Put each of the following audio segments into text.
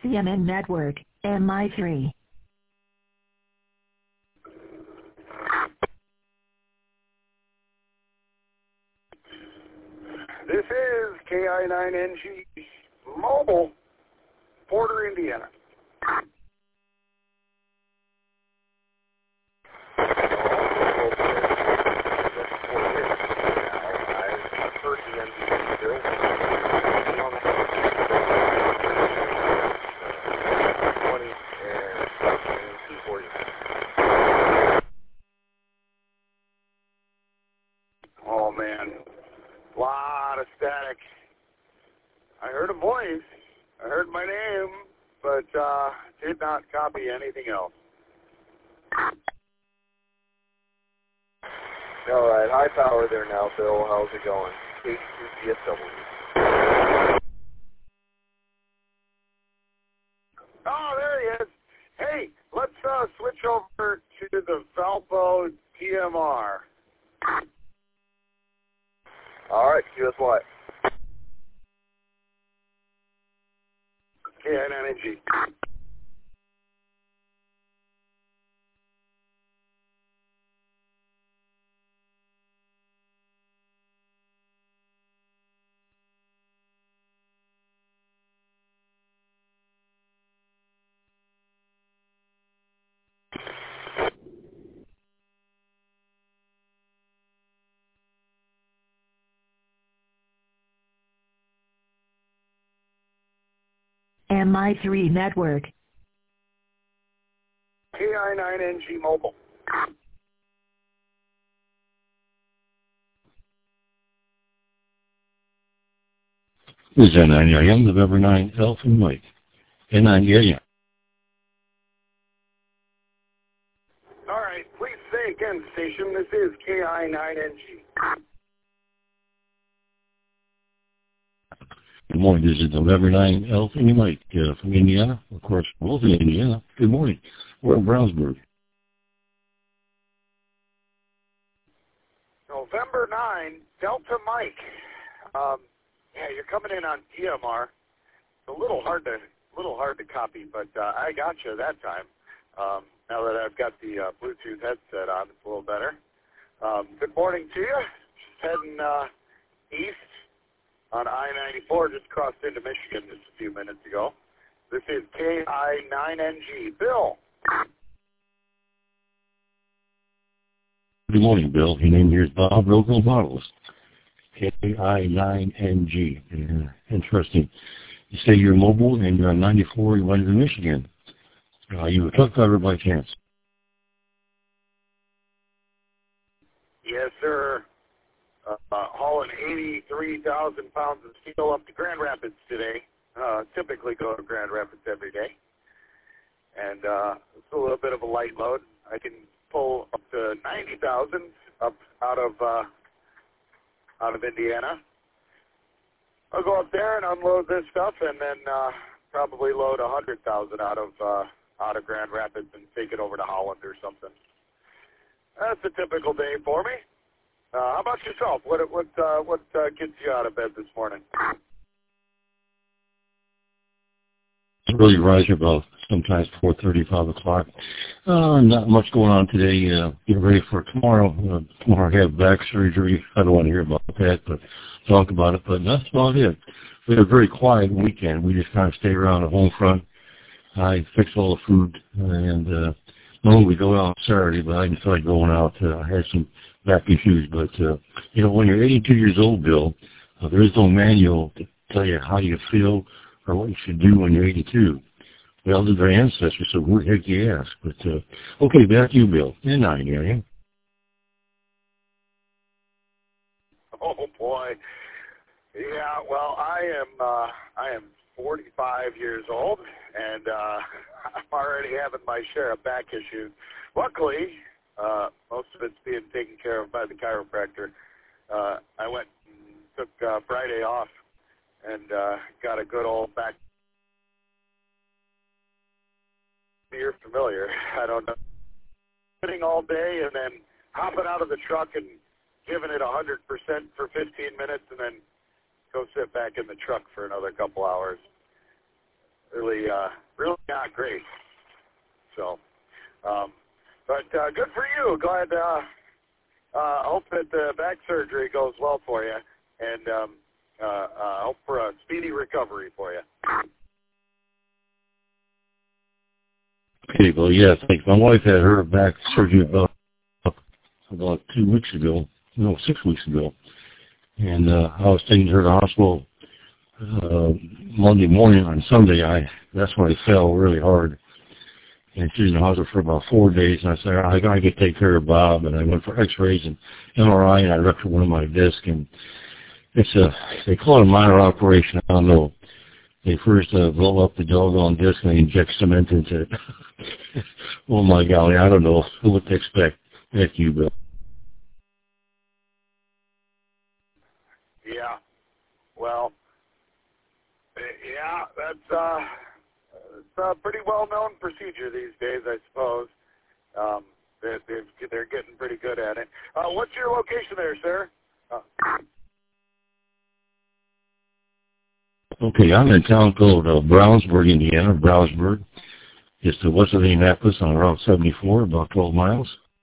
CNN Network, MI3. This is KI9NG Mobile, Porter, Indiana. Oh man, lot of static. I heard a voice. I heard my name, but did not copy anything else. All right, high power there now, Bill. How's it going? H2CSW. Oh, there he is. Hey, let's switch over to the Valpo TMR. All right, QSY. KI9NG. MI3 Network. KI9NG Mobile. This is N9 November 9, Alpha Mike. N9 All right, please say again, station. This is KI9NG. Good morning. This is November 9, Alpha Mike from Indiana. Of course, both in Indiana. Good morning. We're in Brownsburg. November 9, Delta Mike. Yeah, you're coming in on TMR. It's a little hard to copy, but I got you that time. Now that I've got the Bluetooth headset on, it's a little better. Good morning to you. Just heading east on I-94, just crossed into Michigan just a few minutes ago. This is KI9NG. Bill. Good morning, Bill. Your name here is Bob Local Bottles. KI9NG. Interesting. You say you're mobile and you're on 94, you went to Michigan. You a truck driver by chance? Yes, sir. Hauling 83,000 pounds of steel up to Grand Rapids today. Typically go to Grand Rapids every day. And it's a little bit of a light load. I can pull up to 90,000 up out of Indiana. I'll go up there and unload this stuff, and then probably load 100,000 out of Grand Rapids and take it over to Holland or something. That's a typical day for me. How about yourself? What gets you out of bed this morning? Really rise about sometimes 4:30, 5 o'clock. Not much going on today. Getting ready for tomorrow. Tomorrow I have back surgery. I don't want to hear about that, but talk about it. But that's about it. We had a very quiet weekend. We just kind of stay around the home front. I fix all the food, and normally we go out Saturday, but I didn't feel like going out. I had some back issues, but when you're 82 years old, Bill, there is no manual to tell you how you feel or what you should do when you're 82. Well, they're their ancestors, so who the heck you ask? But okay, back to you, Bill. N9 area. Oh boy, yeah. Well, I am 45 years old, and I'm already having my share of back issues. Luckily, most of it's being taken care of by the chiropractor. I went and took Friday off and got a good old back. You're familiar. I don't know. Sitting all day and then hopping out of the truck and giving it 100% for 15 minutes and then go sit back in the truck for another couple hours. really not great. So, but good for you. Glad. Hope that the back surgery goes well for you, and hope for a speedy recovery for you. Okay, well, yeah, thanks. My wife had her back surgery about 2 weeks ago, no, 6 weeks ago, and I was taking her to the hospital Monday morning. On Sunday, that's when I fell really hard, and she was in the hospital for about 4 days, and I said, I got to take care of Bob, and I went for x-rays and MRI, and I ruptured one of my discs, and they call it a minor operation. I don't know. They first blow up the doggone disc and they inject cement into it. Oh my golly, I don't know what to expect. Thank you, Bill. Yeah. Well, yeah, that's it's a pretty well-known procedure these days, I suppose. They're getting pretty good at it. What's your location there, sir? Okay, I'm in a town called Brownsburg, Indiana. Brownsburg. It's west of Indianapolis on Route 74, about 12 miles.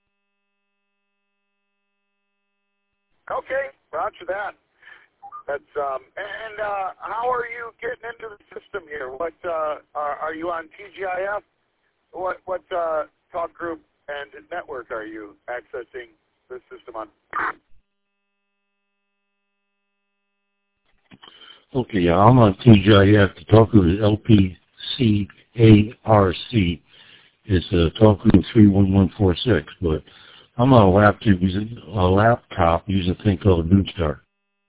Okay, roger that. That's and how are you getting into the system here? What are you on TGIF? What talk group and network are you accessing the system on? Okay, yeah, I'm on TGIF. The talk group is LPCARC. It's talk group 31146, but I'm on a laptop using a thing called Newstar.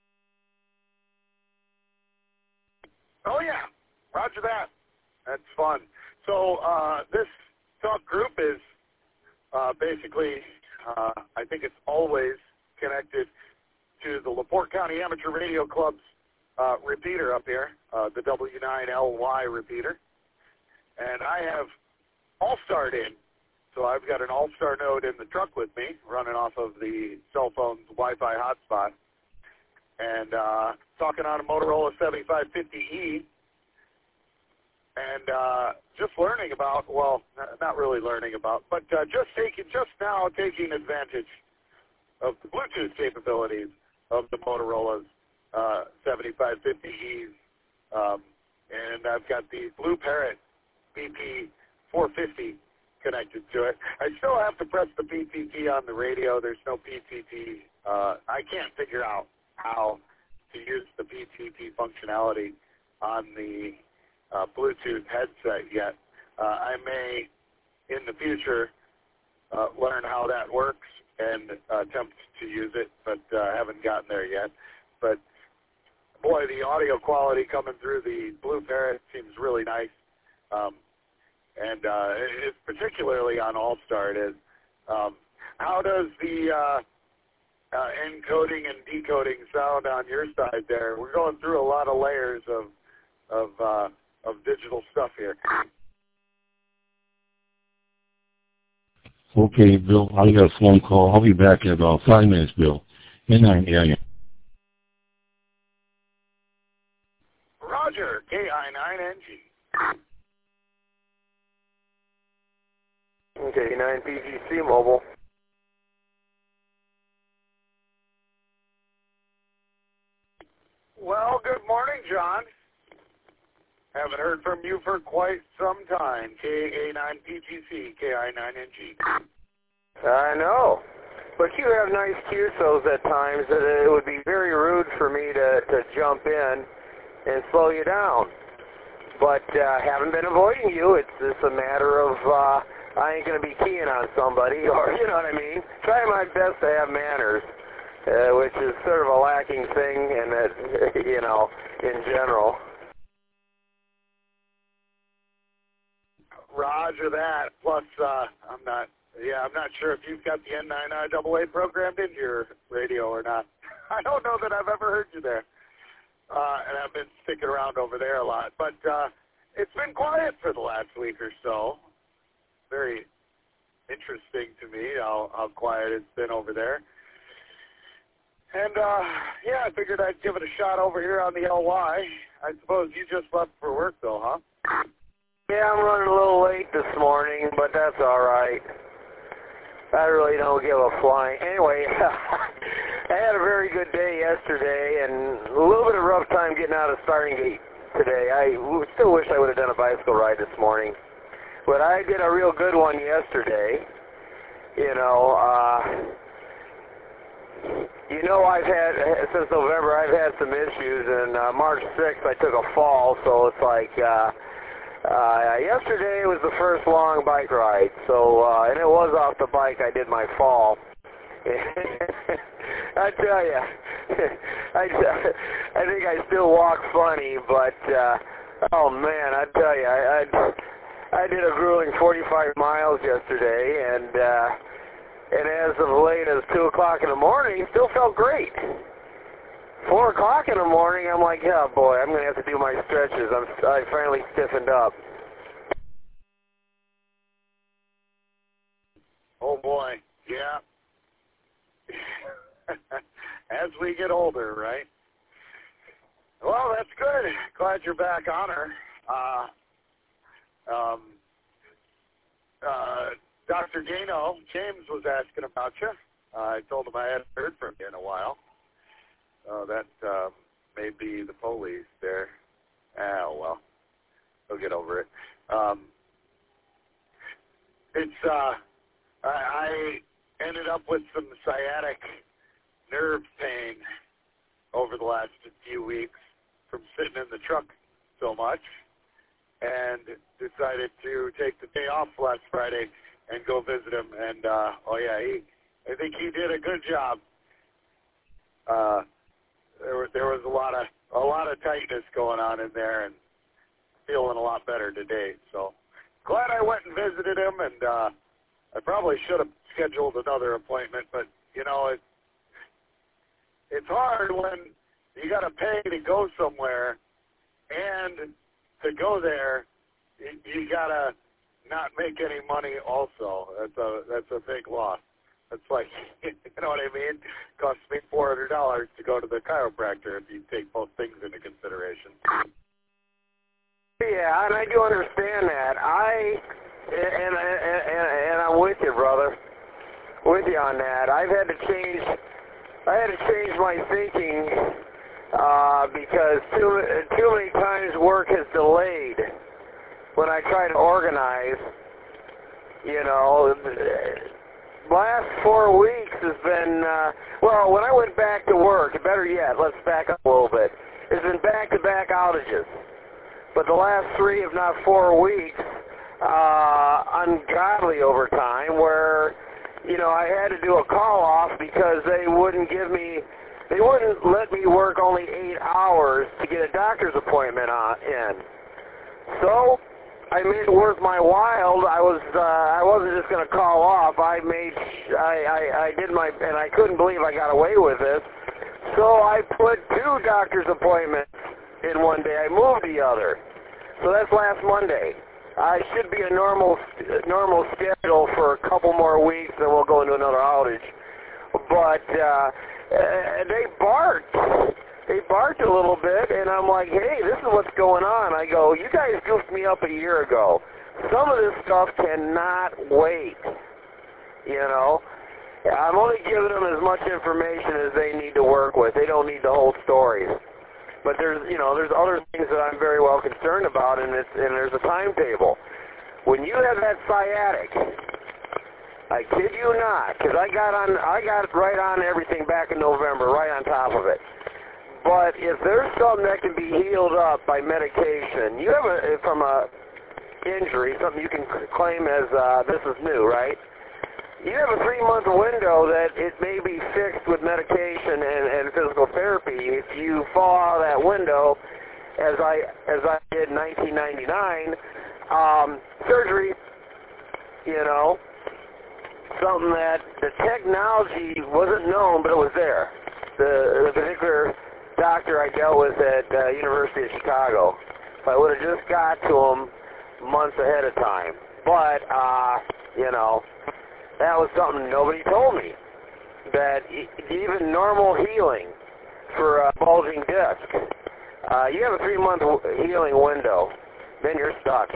Oh yeah, roger that. That's fun. So this talk group is basically, I think it's always connected to the LaPorte County Amateur Radio Club's repeater up here, the W9LY repeater. And I have All-Star in. So I've got an All-Star node in the truck with me, running off of the cell phone's Wi-Fi hotspot. And talking on a Motorola 7550E. And just learning about, well, not really learning about, but just now taking advantage of the Bluetooth capabilities of the Motorola's 7550Es, and I've got the Blue Parrot BP450 connected to it. I still have to press the PTT on the radio. There's no PTT. I can't figure out how to use the PTT functionality on the Bluetooth headset yet. I may, in the future, learn how that works and attempt to use it, but haven't gotten there yet. But boy, the audio quality coming through the Blue Parrot seems really nice, and it's particularly on All-Star. It is. How does the encoding and decoding sound on your side there? We're going through a lot of layers of digital stuff here. Okay, Bill, I got a phone call. I'll be back in about 5 minutes, Bill. N9 AM. Roger, KI9NG. Okay, 9PGC mobile. Well, good morning, John. Haven't heard from you for quite some time. KA9PGC, KI9NG. I know. But you have nice QSOs at times that it would be very rude for me to jump in and slow you down. But haven't been avoiding you. It's just a matter of I ain't going to be keying on somebody, or you know what I mean? Trying my best to have manners, which is sort of a lacking thing in, you know, in general. Roger that. Plus, I'm not sure if you've got the N9AA programmed into your radio or not. I don't know that I've ever heard you there. And I've been sticking around over there a lot. But it's been quiet for the last week or so. Very interesting to me how quiet it's been over there. And, yeah, I figured I'd give it a shot over here on the LY. I suppose you just left for work, though, huh? Yeah, I'm running a little late this morning, but that's all right. I really don't give a flying. Anyway, I had a very good day yesterday and a little bit of rough time getting out of starting gate today. I still wish I would have done a bicycle ride this morning. But I did a real good one yesterday. I've had, since November, I've had some issues, and March 6th I took a fall, so it's like, yesterday was the first long bike ride, so, and it was off the bike I did my fall. I tell you, I think I still walk funny, but, oh man, I tell you, I did a grueling 45 miles yesterday, and as of late as 2 o'clock in the morning, still felt great. 4 o'clock in the morning, I'm like, yeah, boy, I'm going to have to do my stretches. I finally stiffened up. Oh, boy, yeah. As we get older, right? Well, that's good. Glad you're back on her. Dr. Gano, James was asking about you. I told him I hadn't heard from you in a while. That may be the police there. Oh, well, he'll get over it. I ended up with some sciatic nerve pain over the last few weeks from sitting in the truck so much, and decided to take the day off last Friday and go visit him. And I think he did a good job. There was a lot of tightness going on in there, and feeling a lot better today. So glad I went and visited him, and I probably should have scheduled another appointment, but it's hard when you got to pay to go somewhere, and to go there, you got to not make any money also. That's a big loss. It's like, you know what I mean? It costs me $400 to go to the chiropractor if you take both things into consideration. Yeah, and I do understand that. And I'm with you, brother. With you on that. I had to change my thinking because too many times work has delayed when I try to organize. Last 4 weeks has been, when I went back to work, better yet, let's back up a little bit, it's been back-to-back outages. But the last 3, if not 4 weeks, ungodly overtime where, I had to do a call-off because they wouldn't let me work only 8 hours to get a doctor's appointment in. So I made it worth my while. I wasn't just going to call off. I did my, and I couldn't believe I got away with this. So I put 2 doctor's appointments in one day. I moved the other. So that's last Monday. I should be a normal schedule for a couple more weeks, and we'll go into another outage. But they barked. They barked a little bit, and I'm like, hey, this is what's going on. I go, you guys goofed me up a year ago. Some of this stuff cannot wait, I'm only giving them as much information as they need to work with. They don't need the whole stories. But there's other things that I'm very well concerned about, and there's a timetable. When you have that sciatic, I kid you not, because I got right on everything back in November, right on top of it. But if there's something that can be healed up by medication, you have from a injury, something you can claim as this is new, right? You have a 3-month window that it may be fixed with medication and physical therapy. If you fall out of that window, as I did in 1999, surgery, something that the technology wasn't known, but it was there. The particular doctor I dealt with at University of Chicago, if I would have just got to him months ahead of time. But, that was something nobody told me. that even normal healing for a bulging disc, you have a 3-month healing window. Then you're stuck.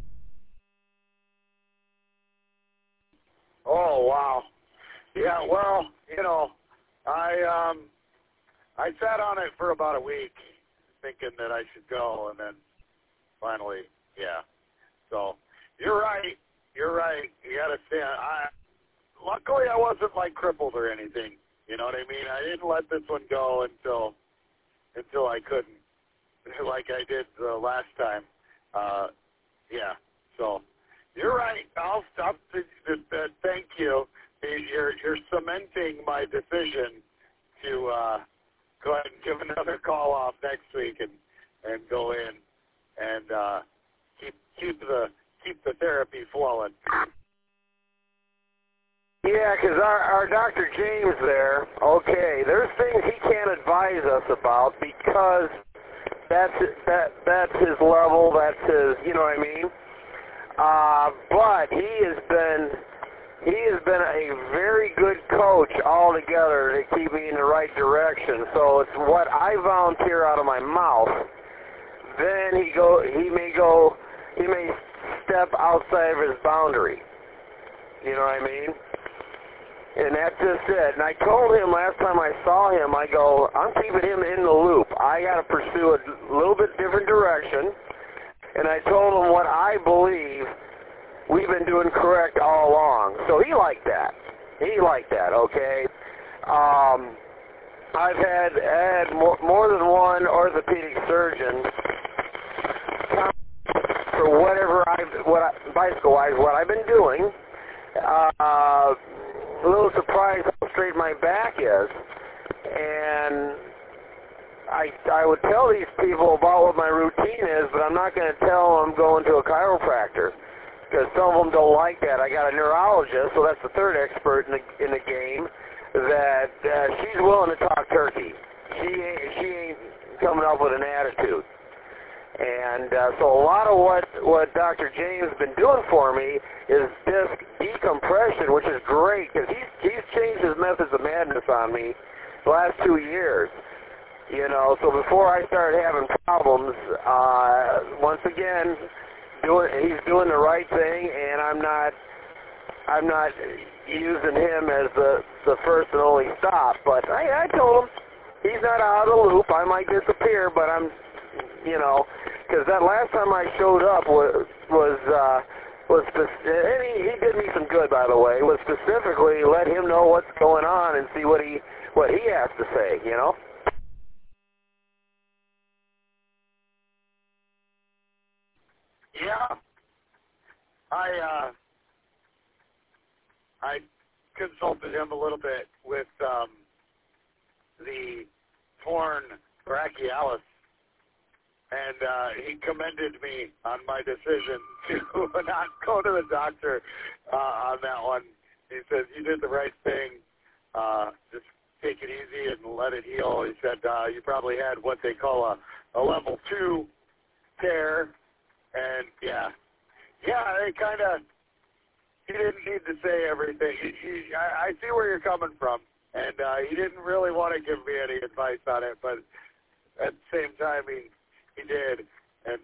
Oh, wow. Yeah, well, you know, I sat on it for about a week thinking that I should go, and then finally, yeah. So, you're right. You're right. You got to stand. Luckily, I wasn't, like, crippled or anything. You know what I mean? I didn't let this one go until I couldn't, like I did the last time. Yeah. So, you're right. I'll stop. Thank you. You're cementing my decision to go ahead and give another call off next week and go in and keep the therapy flowing. Yeah, because our Dr. James there, okay, there's things he can't advise us about because that's his level, that's his, you know what I mean? But he has been a very good coach altogether to keep me in the right direction. So it's what I volunteer out of my mouth. Then he may step outside of his boundary. You know what I mean? And that's just it. And I told him last time I saw him, I go, I'm keeping him in the loop. I got to pursue a little bit different direction. And I told him what I believe we've been doing correct all along. So he liked that. He liked that, okay? I've had more than one orthopedic surgeon for bicycle-wise, what I've been doing. A little surprised how straight my back is. And I would tell these people about what my routine is, but I'm not going to tell them I'm going to a chiropractor because some of them don't like that. I got a neurologist, so that's the third expert in the game, that she's willing to talk turkey. She ain't coming up with an attitude. And so a lot of what Dr. James has been doing for me is disc decompression, which is great because he's changed his methods of madness on me the last 2 years. You know, so before I started having problems, once again, he's doing the right thing, and I'm not using him as the first and only stop. But I told him he's not out of the loop. I might disappear, but I'm, you know, because that last time I showed up was and he did me some good, by the way. Was specifically let him know what's going on and see what he has to say, you know. Yeah, I consulted him a little bit with the torn brachialis, and he commended me on my decision to not go to the doctor on that one. He says, you did the right thing. Just take it easy and let it heal. He said, you probably had what they call a level 2 tear. And, yeah, they kind of, he didn't need to say everything. I see where you're coming from, and he didn't really want to give me any advice on it, but at the same time, he did. And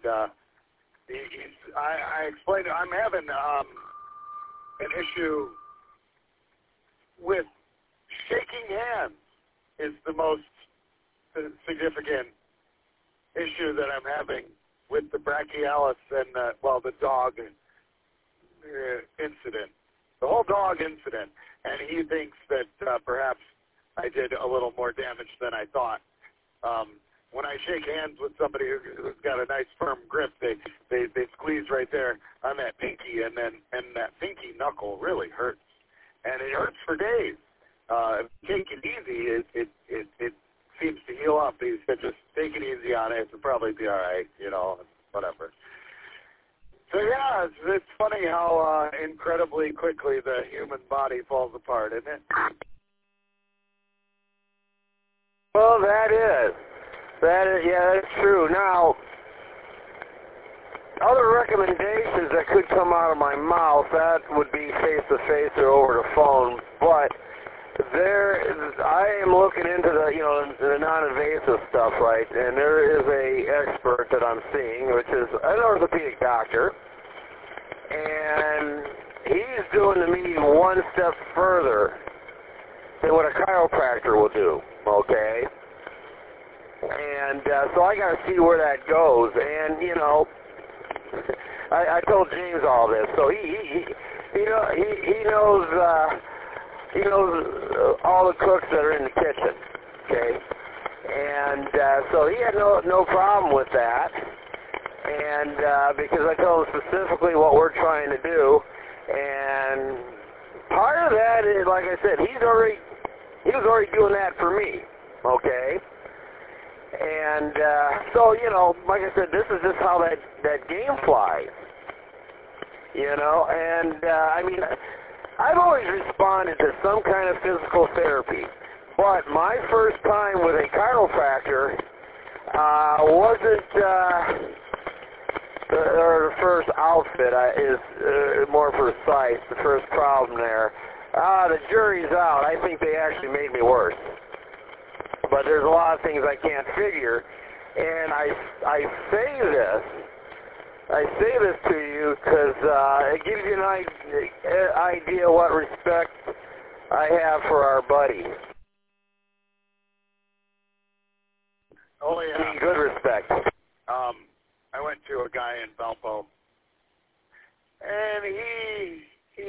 I explained, I'm having an issue with shaking hands is the most significant issue that I'm having with the brachialis and, the dog incident, the whole dog incident. And he thinks that perhaps I did a little more damage than I thought. When I shake hands with somebody who's got a nice firm grip, they squeeze right there on that pinky, and that pinky knuckle really hurts. And it hurts for days. If you take it easy, it seems to heal up. He said, just take it easy on it. It'll probably be all right, you know, whatever. So, yeah, it's funny how incredibly quickly the human body falls apart, isn't it? Well, that is, yeah, that's true. Now, other recommendations that could come out of my mouth, that would be face-to-face or over the phone, but I am looking into the non-invasive stuff, right? And there is a expert that I'm seeing, which is an orthopedic doctor, and he's doing to me one step further than what a chiropractor will do. Okay, and so I got to see where that goes. And I told James all this, so he knows. He knows all the cooks that are in the kitchen, okay? And so he had no problem with that. And because I told him specifically what we're trying to do. And part of that is, like I said, he was already doing that for me, okay? And so, like I said, this is just how that game flies, And, I mean, I've always responded to some kind of physical therapy, but my first time with a chiropractor wasn't, or the first outfit is more precise, the first problem there. The jury's out. I think they actually made me worse. But there's a lot of things I can't figure, and I say this to you because it gives you an idea what respect I have for our buddy. Oh, yeah. Good respect. I went to a guy in Valpo, and he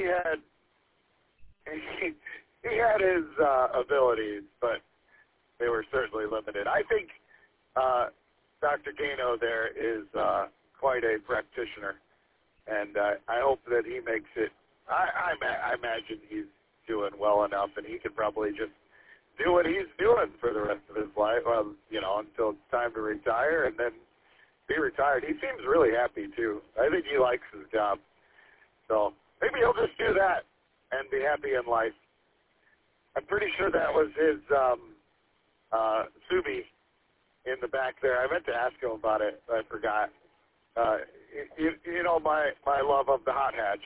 had his abilities, but they were certainly limited. I think Dr. Gano there is quite a practitioner, and I hope that he makes it. I imagine he's doing well enough, and he can probably just do what he's doing for the rest of his life, until it's time to retire, and then be retired. He seems really happy, too. I think he likes his job. So maybe he'll just do that and be happy in life. I'm pretty sure that was his Subi in the back there. I meant to ask him about it. I forgot. My love of the hot hatch.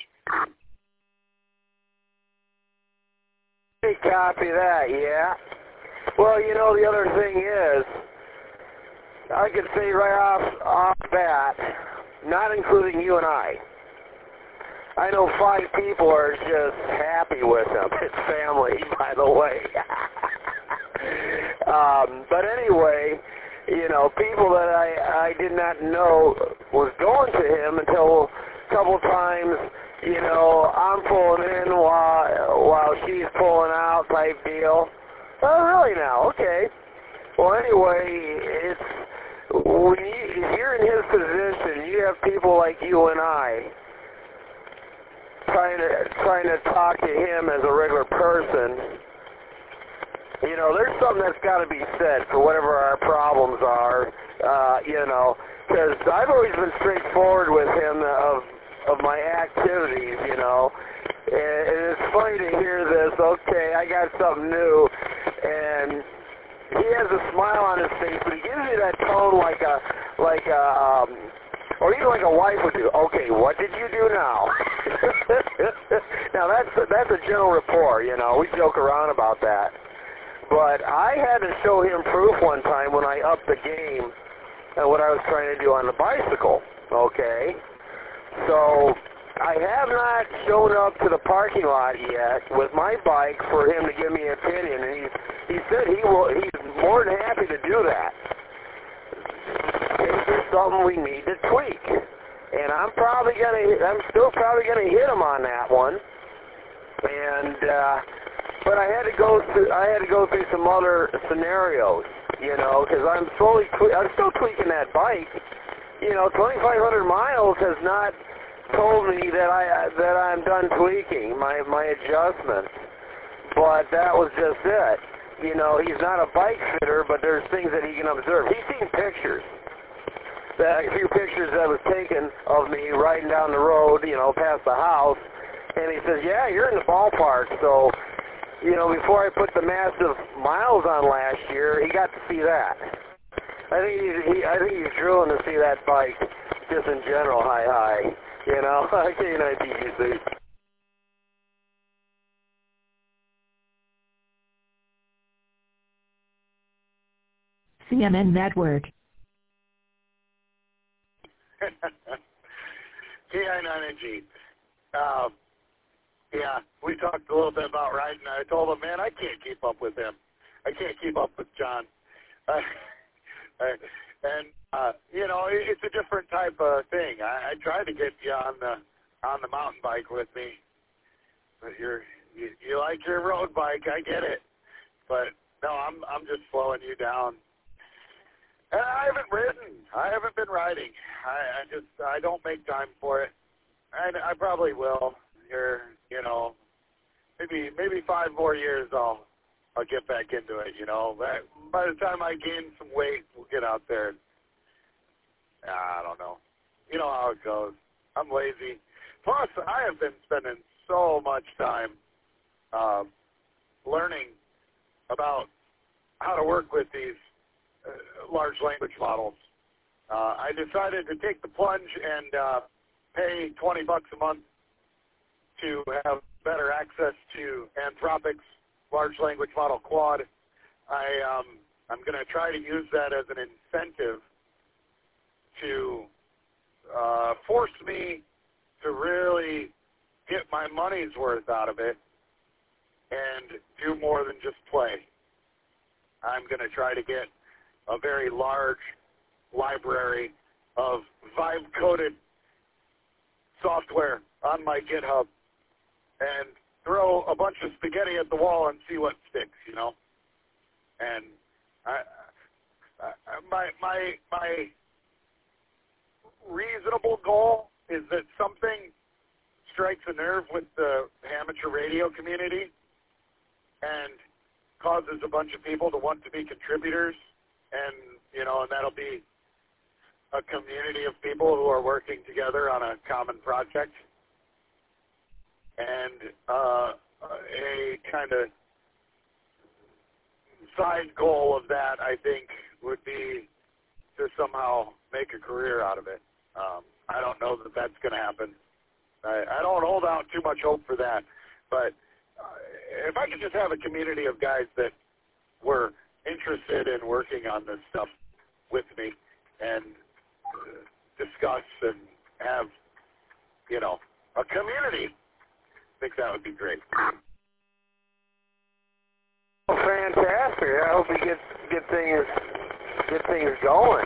Copy that, yeah. Well, the other thing is, I could say right off bat, not including you and I know 5 people are just happy with him. It's family, by the way. But anyway, people that I did not know was going to him until a couple times, I'm pulling in while she's pulling out type deal. Oh, really now? Okay. Well, anyway, if you're in his position, you have people like you and I trying to talk to him as a regular person. There's something that's got to be said for whatever our problems are, because I've always been straightforward with him of my activities, And it's funny to hear this, okay, I got something new, and he has a smile on his face, but he gives me that tone like a or even like a wife would do. Okay, what did you do now? Now that's a general rapport, we joke around about that. But I had to show him proof one time when I upped the game at what I was trying to do on the bicycle, okay? So I have not shown up to the parking lot yet with my bike for him to give me an opinion, and he said he's more than happy to do that. This is something we need to tweak, and I'm still probably gonna hit him on that one, and but I had to go through some other scenarios, because I'm still tweaking that bike. 2,500 miles has not told me that I'm done tweaking my adjustments, but that was just it. He's not a bike fitter, but there's things that he can observe. He's seen pictures, a few pictures that was taken of me riding down the road, past the house, and he says, yeah, you're in the ballpark. So, before I put the massive miles on last year, he got to see that. I think he's drilling to see that bike just in general, high. I can't think you see. CNN Network. K9NG. Yeah, we talked a little bit about riding. I told him, man, I can't keep up with him. I can't keep up with John. It's a different type of thing. I tried to get you on the mountain bike with me, but you like your road bike. I get it, but no, I'm just slowing you down. And I haven't ridden. I haven't been riding. I don't make time for it. I probably will. Here, maybe 5 more years I'll get back into it. By the time I gain some weight, we'll get out there. I don't know. You know how it goes. I'm lazy. Plus, I have been spending so much time learning about how to work with these large language models. I decided to take the plunge and pay $20 a month to have better access to Anthropic's large language model Claude. I'm going to try to use that as an incentive to force me to really get my money's worth out of it and do more than just play. I'm going to try to get a very large library of Vibe-coded software on my GitHub and throw a bunch of spaghetti at the wall and see what sticks, And my reasonable goal is that something strikes a nerve with the amateur radio community and causes a bunch of people to want to be contributors, and that'll be a community of people who are working together on a common project. And a kind of side goal of that, I think, would be to somehow make a career out of it. I don't know that that's going to happen. I don't hold out too much hope for that. But if I could just have a community of guys that were interested in working on this stuff with me and discuss and have, a community, I think that would be great. Well, fantastic. I hope you get things going.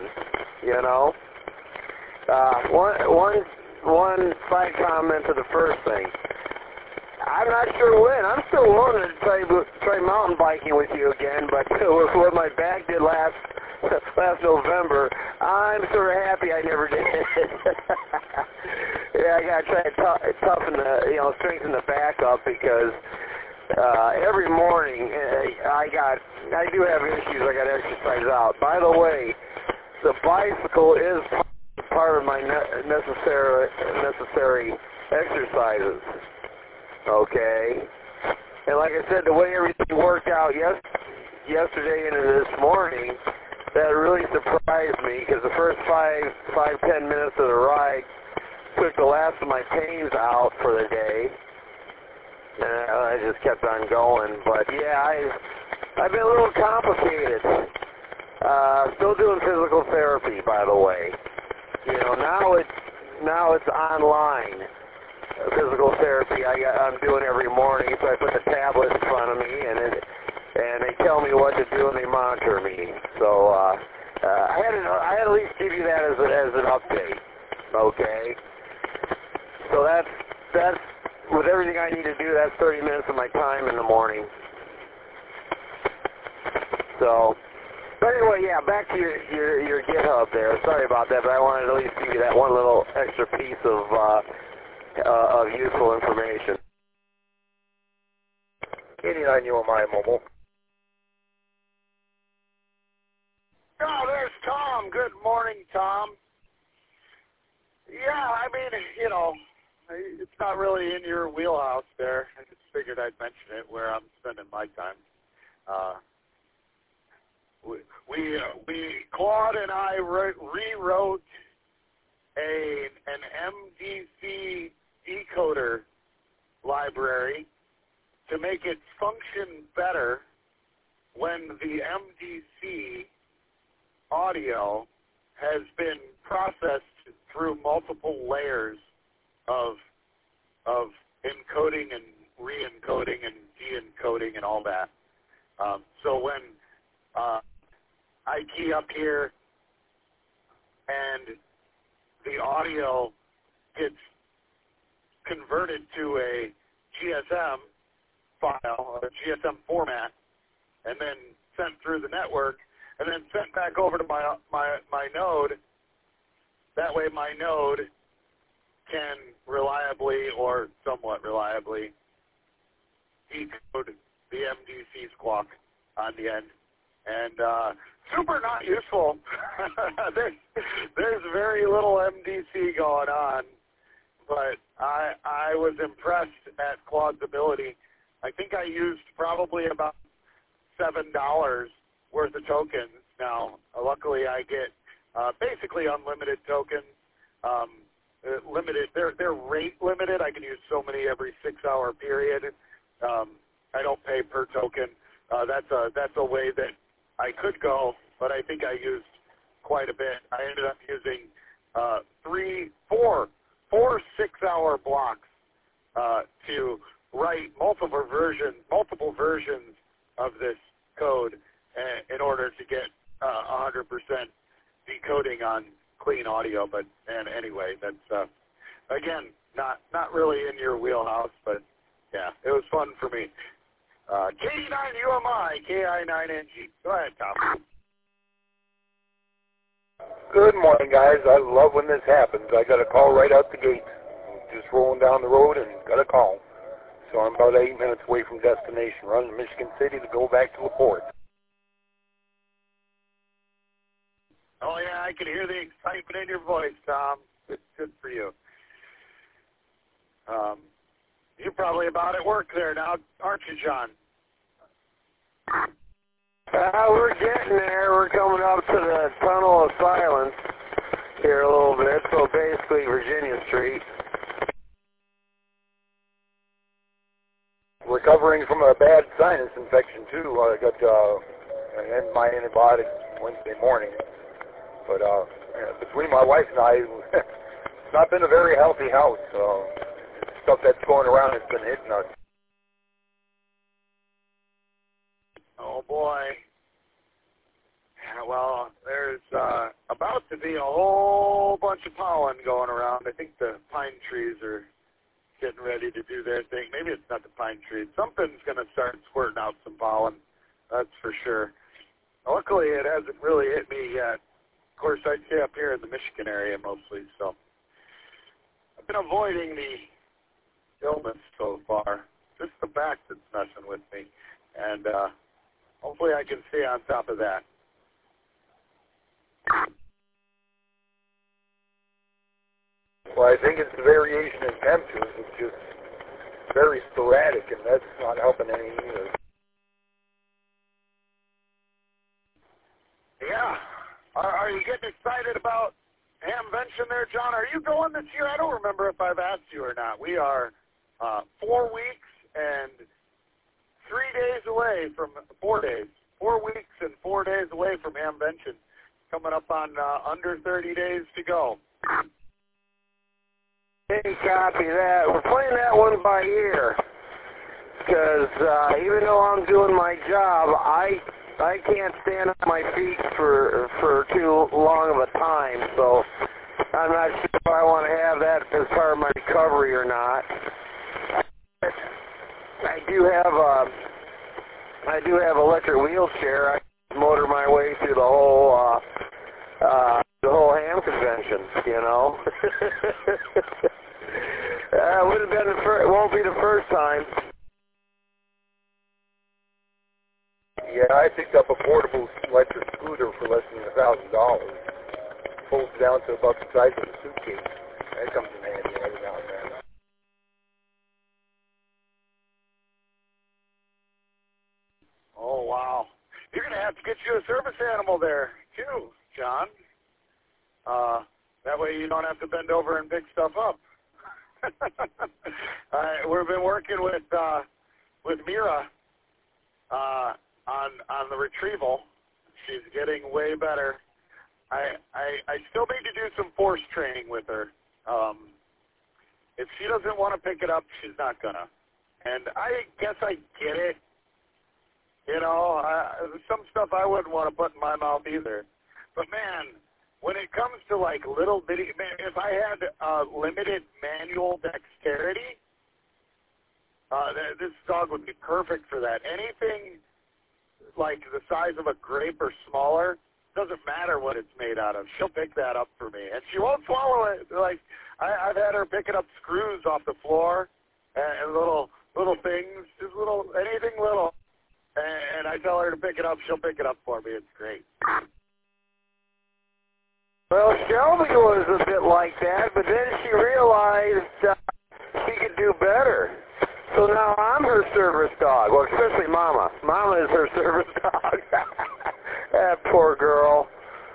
One side comment to the first thing. I'm not sure when. I'm still willing to try mountain biking with you again, but with what my back did last November, I'm sort of happy I never did. Yeah, I got to try to toughen strengthen the back up, because every morning I do have issues. I got to exercise out. By the way, the bicycle is part of my necessary exercises. Okay, and like I said, the way everything worked out yesterday and this morning, that really surprised me, because the first 5-10 minutes of the ride took the last of my pains out for the day, and I just kept on going. But yeah, I've been a little complicated. Still doing physical therapy, by the way. Now it's online. Physical therapy I'm doing every morning, so I put the tablet in front of me, and they tell me what to do, and they monitor me. So I had to at least give you that as an update. Okay. So that's with everything I need to do. That's 30 minutes of my time in the morning. So, but anyway, yeah, back to your GitHub there. Sorry about that, but I wanted to at least give you that one little extra piece of useful information. K9 UMI Mobile. Oh, there's Tom. Good morning, Tom. Yeah, I mean, it's not really in your wheelhouse there. I just figured I'd mention it where I'm spending my time. Claude and I rewrote an MDC decoder library to make it function better when the MDC audio has been processed through multiple layers of encoding and re-encoding and de-encoding and all that. So when I key up here and the audio gets converted to a GSM file, a GSM format, and then sent through the network, and then sent back over to my node. That way my node can reliably or somewhat reliably decode the MDC squawk on the end. And super not useful. There's very little MDC going on, but I was impressed at Claude's ability. I think I used probably about $7 worth of tokens. Now, luckily I get basically unlimited tokens. Limited, they're rate limited. I can use so many every 6-hour period. I don't pay per token. That's a way that I could go, but I think I used quite a bit. I ended up using four 6-hour blocks to write multiple versions of this code in order to get 100% decoding on clean audio. But anyway, that's again not really in your wheelhouse, but yeah, it was fun for me. KD9UMI, KI9NG. Go ahead, Tom. Good morning, guys. I love when this happens. I got a call right out the gate. Just rolling down the road and got a call. So I'm about 8 minutes away from destination, running to Michigan City to go back to LaPorte. Oh, yeah, I can hear the excitement in your voice, Tom. Good for you. You're probably about at work there now, aren't you, John? We're getting there. We're coming up to the Tunnel of Silence here a little bit, so basically Virginia Street. Recovering from a bad sinus infection, too. I got my antibiotics Wednesday morning. But between my wife and I, it's not been a very healthy house. Stuff that's going around has been hitting us. Oh, boy. Yeah, well, there's about to be a whole bunch of pollen going around. I think the pine trees are getting ready to do their thing. Maybe it's not the pine trees. Something's going to start squirting out some pollen. That's for sure. Luckily, it hasn't really hit me yet. Of course, I stay up here in the Michigan area mostly, so I've been avoiding the illness so far. Just the back that's messing with me, and hopefully I can stay on top of that. Well, I think it's the variation in temperatures. It's just very sporadic, and that's not helping any either. Yeah. Are you getting excited about Hamvention there, John? Are you going this year? I don't remember if I've asked you or not. We are 4 weeks and 3 days away from 4 days. 4 weeks and 4 days away from Hamvention. Coming up on under 30 days to go. Hey, copy that. We're playing that one by ear. Because even though I'm doing my job, I can't stand on my feet for too long of a time, so I'm not sure if I want to have that as part of my recovery or not. I do have electric wheelchair. I can motor my way through the whole ham convention, you know. Would have been it won't be the first time. Yeah, I picked up a portable electric scooter for less than $1,000. Folds down to about the size of a suitcase. That comes in handy every now and then. Oh, wow. You're going to have to get you a service animal there, too, John. That way you don't have to bend over and pick stuff up. We've been working with Mira on the retrieval. She's getting way better. I still need to do some force training with her. If she doesn't want to pick it up, she's not gonna. And I guess I get it. You know, some stuff I wouldn't want to put in my mouth either. But man, when it comes to like little bitty, man, if I had limited manual dexterity, this dog would be perfect for that. Anything like the size of a grape or smaller, doesn't matter what it's made out of. She'll pick that up for me, and she won't swallow it. Like I've had her picking up screws off the floor and little things, just anything little. And I tell her to pick it up, she'll pick it up for me. It's great. Well, Shelby was a bit like that, but then she realized she could do better. So now I'm her service dog. Well, especially Mama. Mama is her service dog. That poor girl.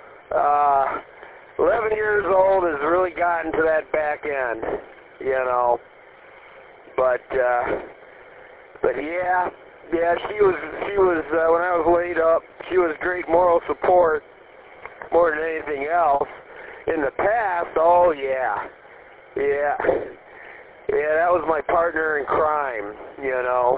11 years old, has really gotten to that back end, you know. But yeah, she was when I was laid up, she was great moral support more than anything else. In the past, oh yeah, that was my partner in crime, you know.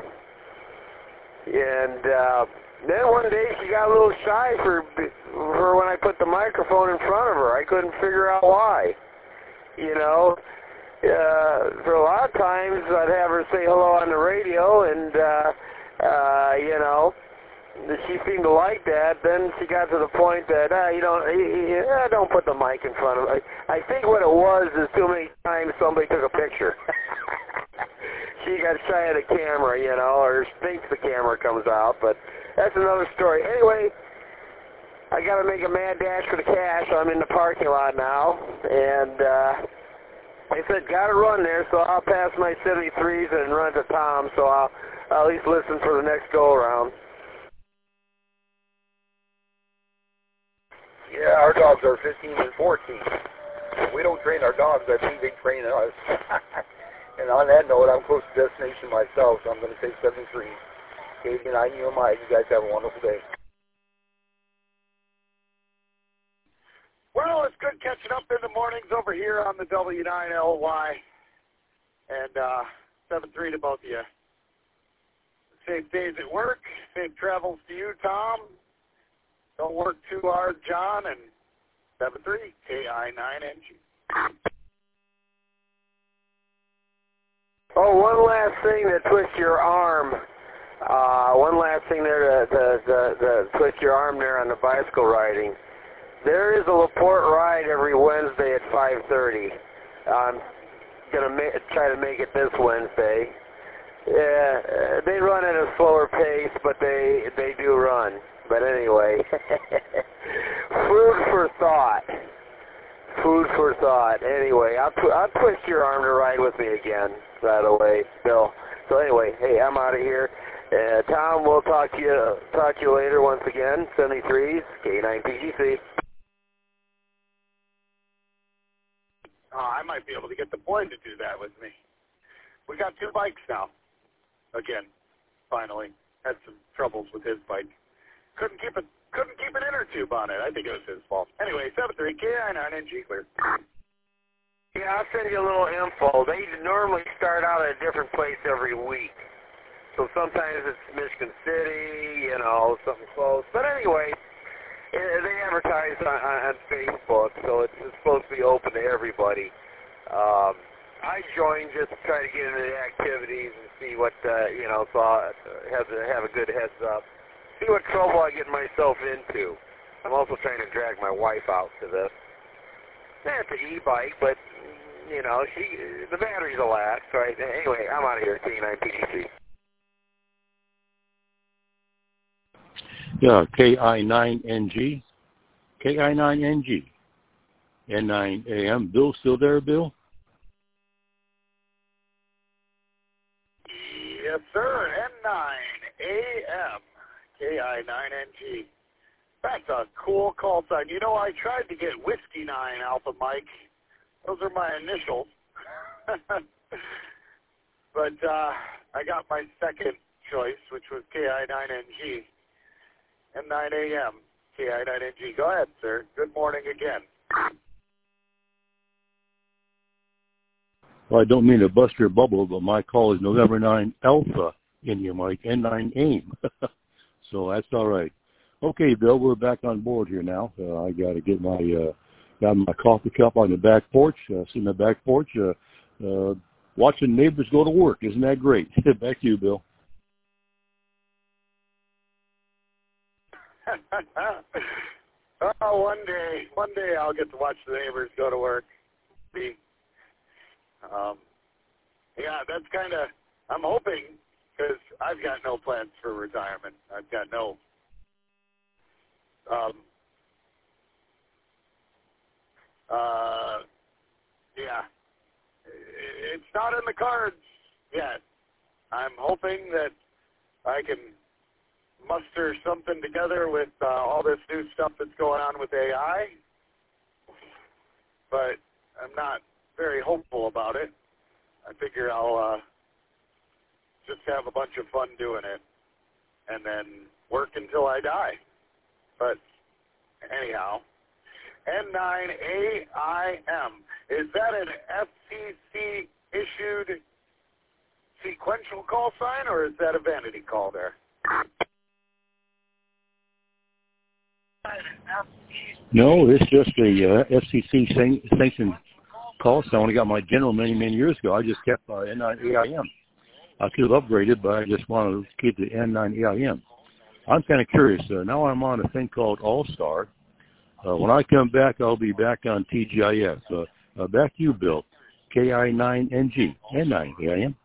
And then one day she got a little shy for when I put the microphone in front of her. I couldn't figure out why, you know. For a lot of times I'd have her say hello on the radio, and you know, she seemed to like that. Then she got to the point that don't put the mic in front of her. I think what it was is too many times somebody took a picture. She got shy of the camera, you know, or thinks the camera comes out, but that's another story. Anyway, I got to make a mad dash for the cash. I'm in the parking lot now, and I said, got to run there, so I'll pass my 73s and run to Tom, so I'll at least listen for the next go-around. Yeah, our dogs are 15 and 14. We don't train our dogs. I think they train us. And on that note, I'm close to destination myself, so I'm going to take 73. KD9 UMI. You guys have a wonderful day. Well, it's good catching up in the mornings over here on the W9LY. And 7-3 to both of you. Safe days at work. Safe travels to you, Tom. Don't work too hard, John. And 7-3, KI9NG. Oh, one last thing to twist your arm. One last thing there to twist your arm there on the bicycle riding. There is a LaPorte ride every Wednesday at 5:30. I'm going to try to make it this Wednesday. They run at a slower pace, but they do run. But anyway, food for thought. Food for thought. Anyway, I'll twist your arm to ride with me again, by the way, Bill. So anyway, hey, I'm out of here. Tom, we'll talk to you later once again. 73s, K9PGC. I might be able to get the boy to do that with me. We got 2 bikes now. Again, finally. Had some troubles with his bike. Couldn't keep an inner tube on it. I think it was his fault. Anyway, 7-3, KI9NG clear. Yeah, I'll send you a little info. They normally start out at a different place every week. So sometimes it's Michigan City, you know, something close. But anyway, they advertise on Facebook, so it's supposed to be open to everybody. I joined just to try to get into the activities and see what, you know, so I have a good heads up. See what trouble I get myself into. I'm also trying to drag my wife out to this. It's an e-bike, but, you know, the batteries will last, right? Anyway, I'm out of here, K9PGC. Yeah, KI9NG. KI9NG. N9AM. Bill, still there, Bill? Yes, sir. N9AM. KI9NG. That's a cool call sign. You know, I tried to get Whiskey 9 Alpha Mike. Those are my initials. But I got my second choice, which was KI9NG. N9AM. KI9NG. Go ahead, sir. Good morning again. Well, I don't mean to bust your bubble, but my call is November 9 Alpha India Mike, N9 AIM. So that's all right. Okay, Bill, we're back on board here now. I got to get got my coffee cup on the back porch, sitting on the back porch, watching neighbors go to work. Isn't that great? Back to you, Bill. Oh, one day I'll get to watch the neighbors go to work. See, yeah, that's kind of, I'm hoping, because I've got no plans for retirement. I've got no, yeah, it's not in the cards yet. I'm hoping that I can muster something together with all this new stuff that's going on with AI, but I'm not very hopeful about it. I figure I'll just have a bunch of fun doing it and then work until I die. But anyhow, N9AIM, is that an FCC issued sequential call sign, or is that a vanity call there? No, it's just a FCC sanctioned call sign. When I got my general many years ago, I just kept N9AIM. I could have upgraded, but I just wanted to keep the N9AIM. I'm kind of curious. Now I'm on a thing called All-Star. When I come back, I'll be back on TGIF. Back to you, Bill. KI9NG, N9AIM.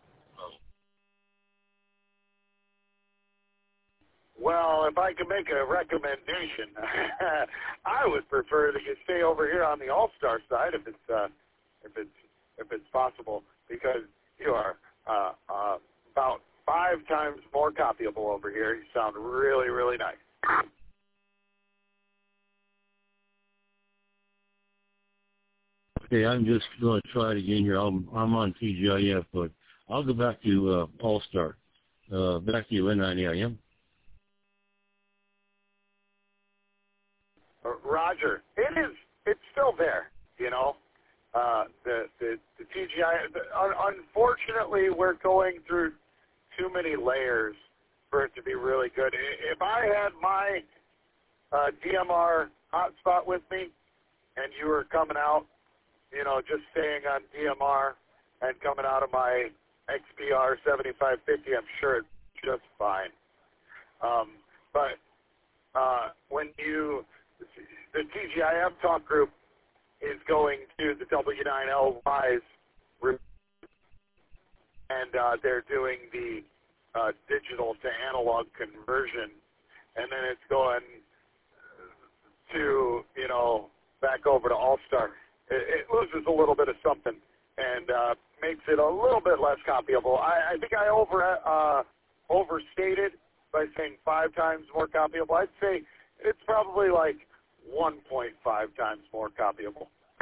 Well, if I could make a recommendation, I would prefer that you stay over here on the All-Star side if it's possible, because you are about 5 times more copyable over here. You sound really, really nice. Okay, I'm just going to try it again here. I'm on TGIF, but I'll go back to All-Star. Back to you, N9AIM. Roger, it's still there, you know. The TGI, unfortunately, we're going through too many layers for it to be really good. If I had my DMR hotspot with me and you were coming out, you know, just staying on DMR and coming out of my XPR 7550, I'm sure it's just fine. But when the TGIF talk group is going to the W9LY's group, and they're doing the digital to analog conversion, and then it's going to, you know, back over to All-Star. It loses a little bit of something and makes it a little bit less copyable. I think I overstated by saying 5 times more copyable. I'd say it's probably like 1.5 times more copyable.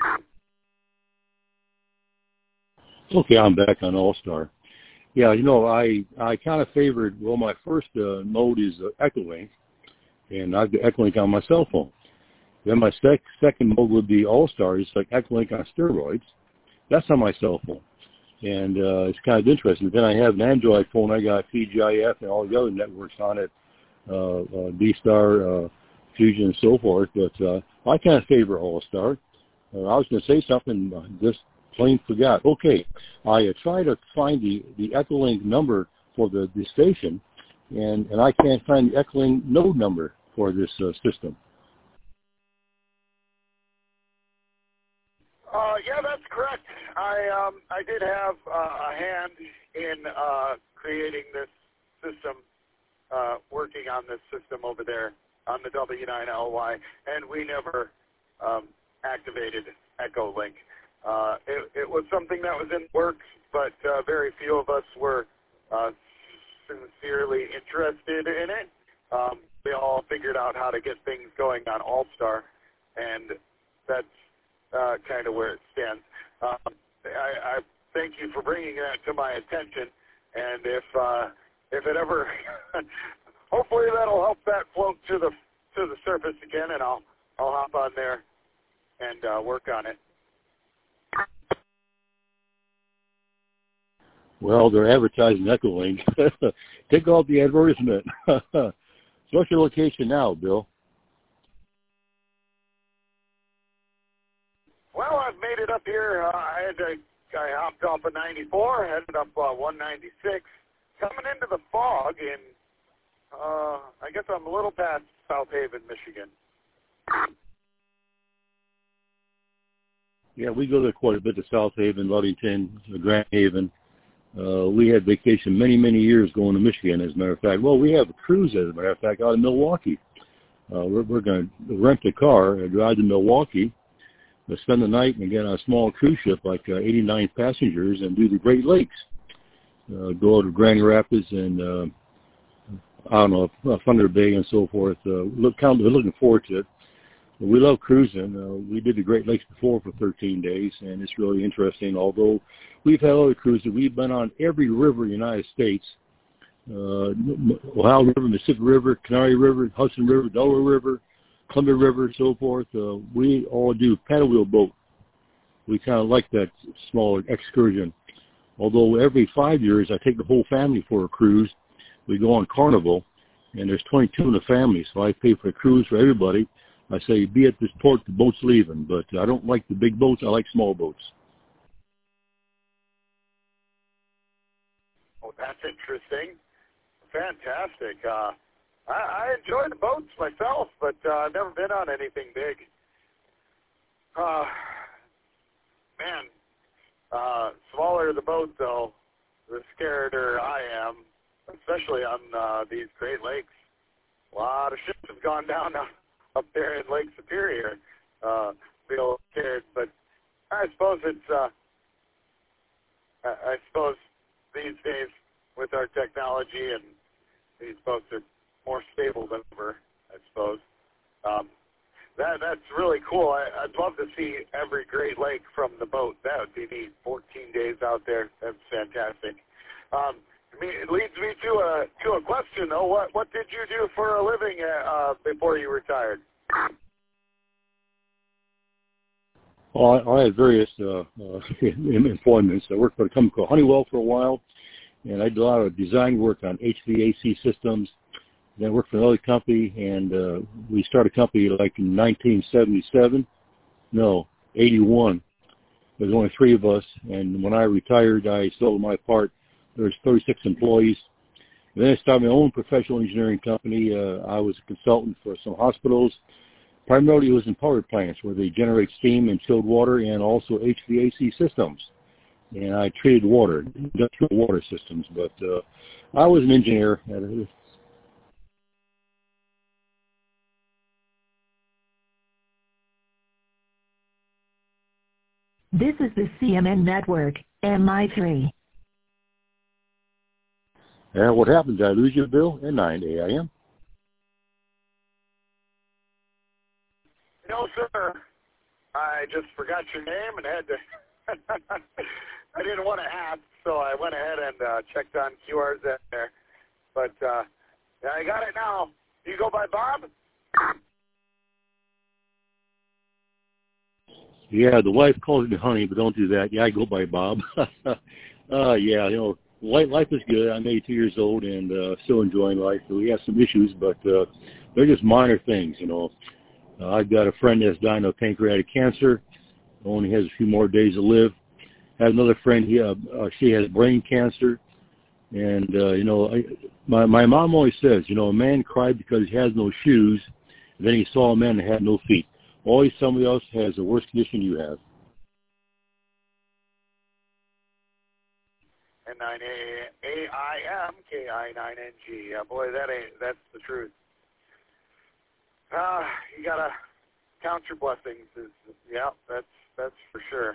Okay, I'm back on All-Star. Yeah, you know, I kind of favored, well, my first mode is Echolink, and I've got Echolink on my cell phone. Then my second mode would be All-Star. It's like Echolink on steroids. That's on my cell phone. And it's kind of interesting. Then I have an Android phone. I got TGIF and all the other networks on it, D-Star, Fusion, and so forth. But I kind of favor All-Star. I was going to say something, just plain forgot. Okay, I tried to find the Echolink number for the station, and I can't find the Echolink node number for this system. Yeah, that's correct. I did have a hand in creating this system, working on this system over there on the W9LY, and we never activated Echolink. It was something that was in the works, but very few of us were sincerely interested in it. We all figured out how to get things going on All-Star, and that's kind of where it stands. I thank you for bringing that to my attention, and if it ever, hopefully that'll help that float to to the surface again, and I'll hop on there and work on it. Well, they're advertising Echolink. Take off the advertisement. So what's your location now, Bill? Well, I've made it up here. I hopped off of 94, headed up 196, coming into the fog, and I guess I'm a little past South Haven, Michigan. Yeah, we go there quite a bit to South Haven, Ludington, Grand Haven. We had vacation many years going to Michigan, as a matter of fact. Well, we have a cruise, as a matter of fact, out of Milwaukee. We're going to rent a car and drive to Milwaukee, spend the night, and get on a small cruise ship, like 89 passengers, and do the Great Lakes. Go to Grand Rapids and, I don't know, Thunder Bay and so forth. We're looking forward to it. We love cruising. We did the Great Lakes before for 13 days, and it's really interesting. Although we've had other cruises, we've been on every river in the United States. Ohio River, Mississippi River, Canary River, Hudson River, Delaware River, Columbia River, so forth. We all do paddle wheel boat. We kind of like that smaller excursion. Although every 5 years I take the whole family for a cruise. We go on Carnival, and there's 22 in the family, so I pay for a cruise for everybody. I say, be at this port, the boat's leaving, but I don't like the big boats. I like small boats. Oh, that's interesting. Fantastic. I enjoy the boats myself, but I've never been on anything big. Smaller the boat, though, the scarier I am, especially on these Great Lakes. A lot of ships have gone down up there in Lake Superior. Feel scared, but I suppose it's. I suppose these days with our technology and these boats are more stable than ever. I suppose. That's really cool. I'd love to see every Great Lake from the boat. That would be neat. 14 days out there. That's fantastic. It leads me to a question though. What did you do for a living before you retired? Well, I had various employments. I worked for a company called Honeywell for a while, and I did a lot of design work on HVAC systems. Then I worked for another company, and we started a company like in 1977. No, 81. There was only 3 of us, and when I retired, I sold my part. There was 36 employees. And then I started my own professional engineering company. I was a consultant for some hospitals. Primarily it was in power plants where they generate steam and chilled water and also HVAC systems. And I treated water, industrial water systems. But I was an engineer. This is the CMN Network, MI3. What happened? Did I lose you, Bill? At 9 a.m. No, sir. I just forgot your name and had to. I didn't want to ask, so I went ahead and checked on QRZ there. But I got it now. Do you go by Bob? Yeah, the wife calls me honey, but don't do that. Yeah, I go by Bob. Yeah, life is good. I'm 82 years old and still enjoying life. We have some issues, but they're just minor things, I've got a friend that's dying of pancreatic cancer. Only has a few more days to live. I have another friend. She has brain cancer. And, my mom always says, a man cried because he has no shoes. And then he saw a man that had no feet. Always somebody else has a worse condition you have. N9AIMKI9NG. Yeah, boy, that's the truth. You gotta count your blessings. Yeah, that's for sure.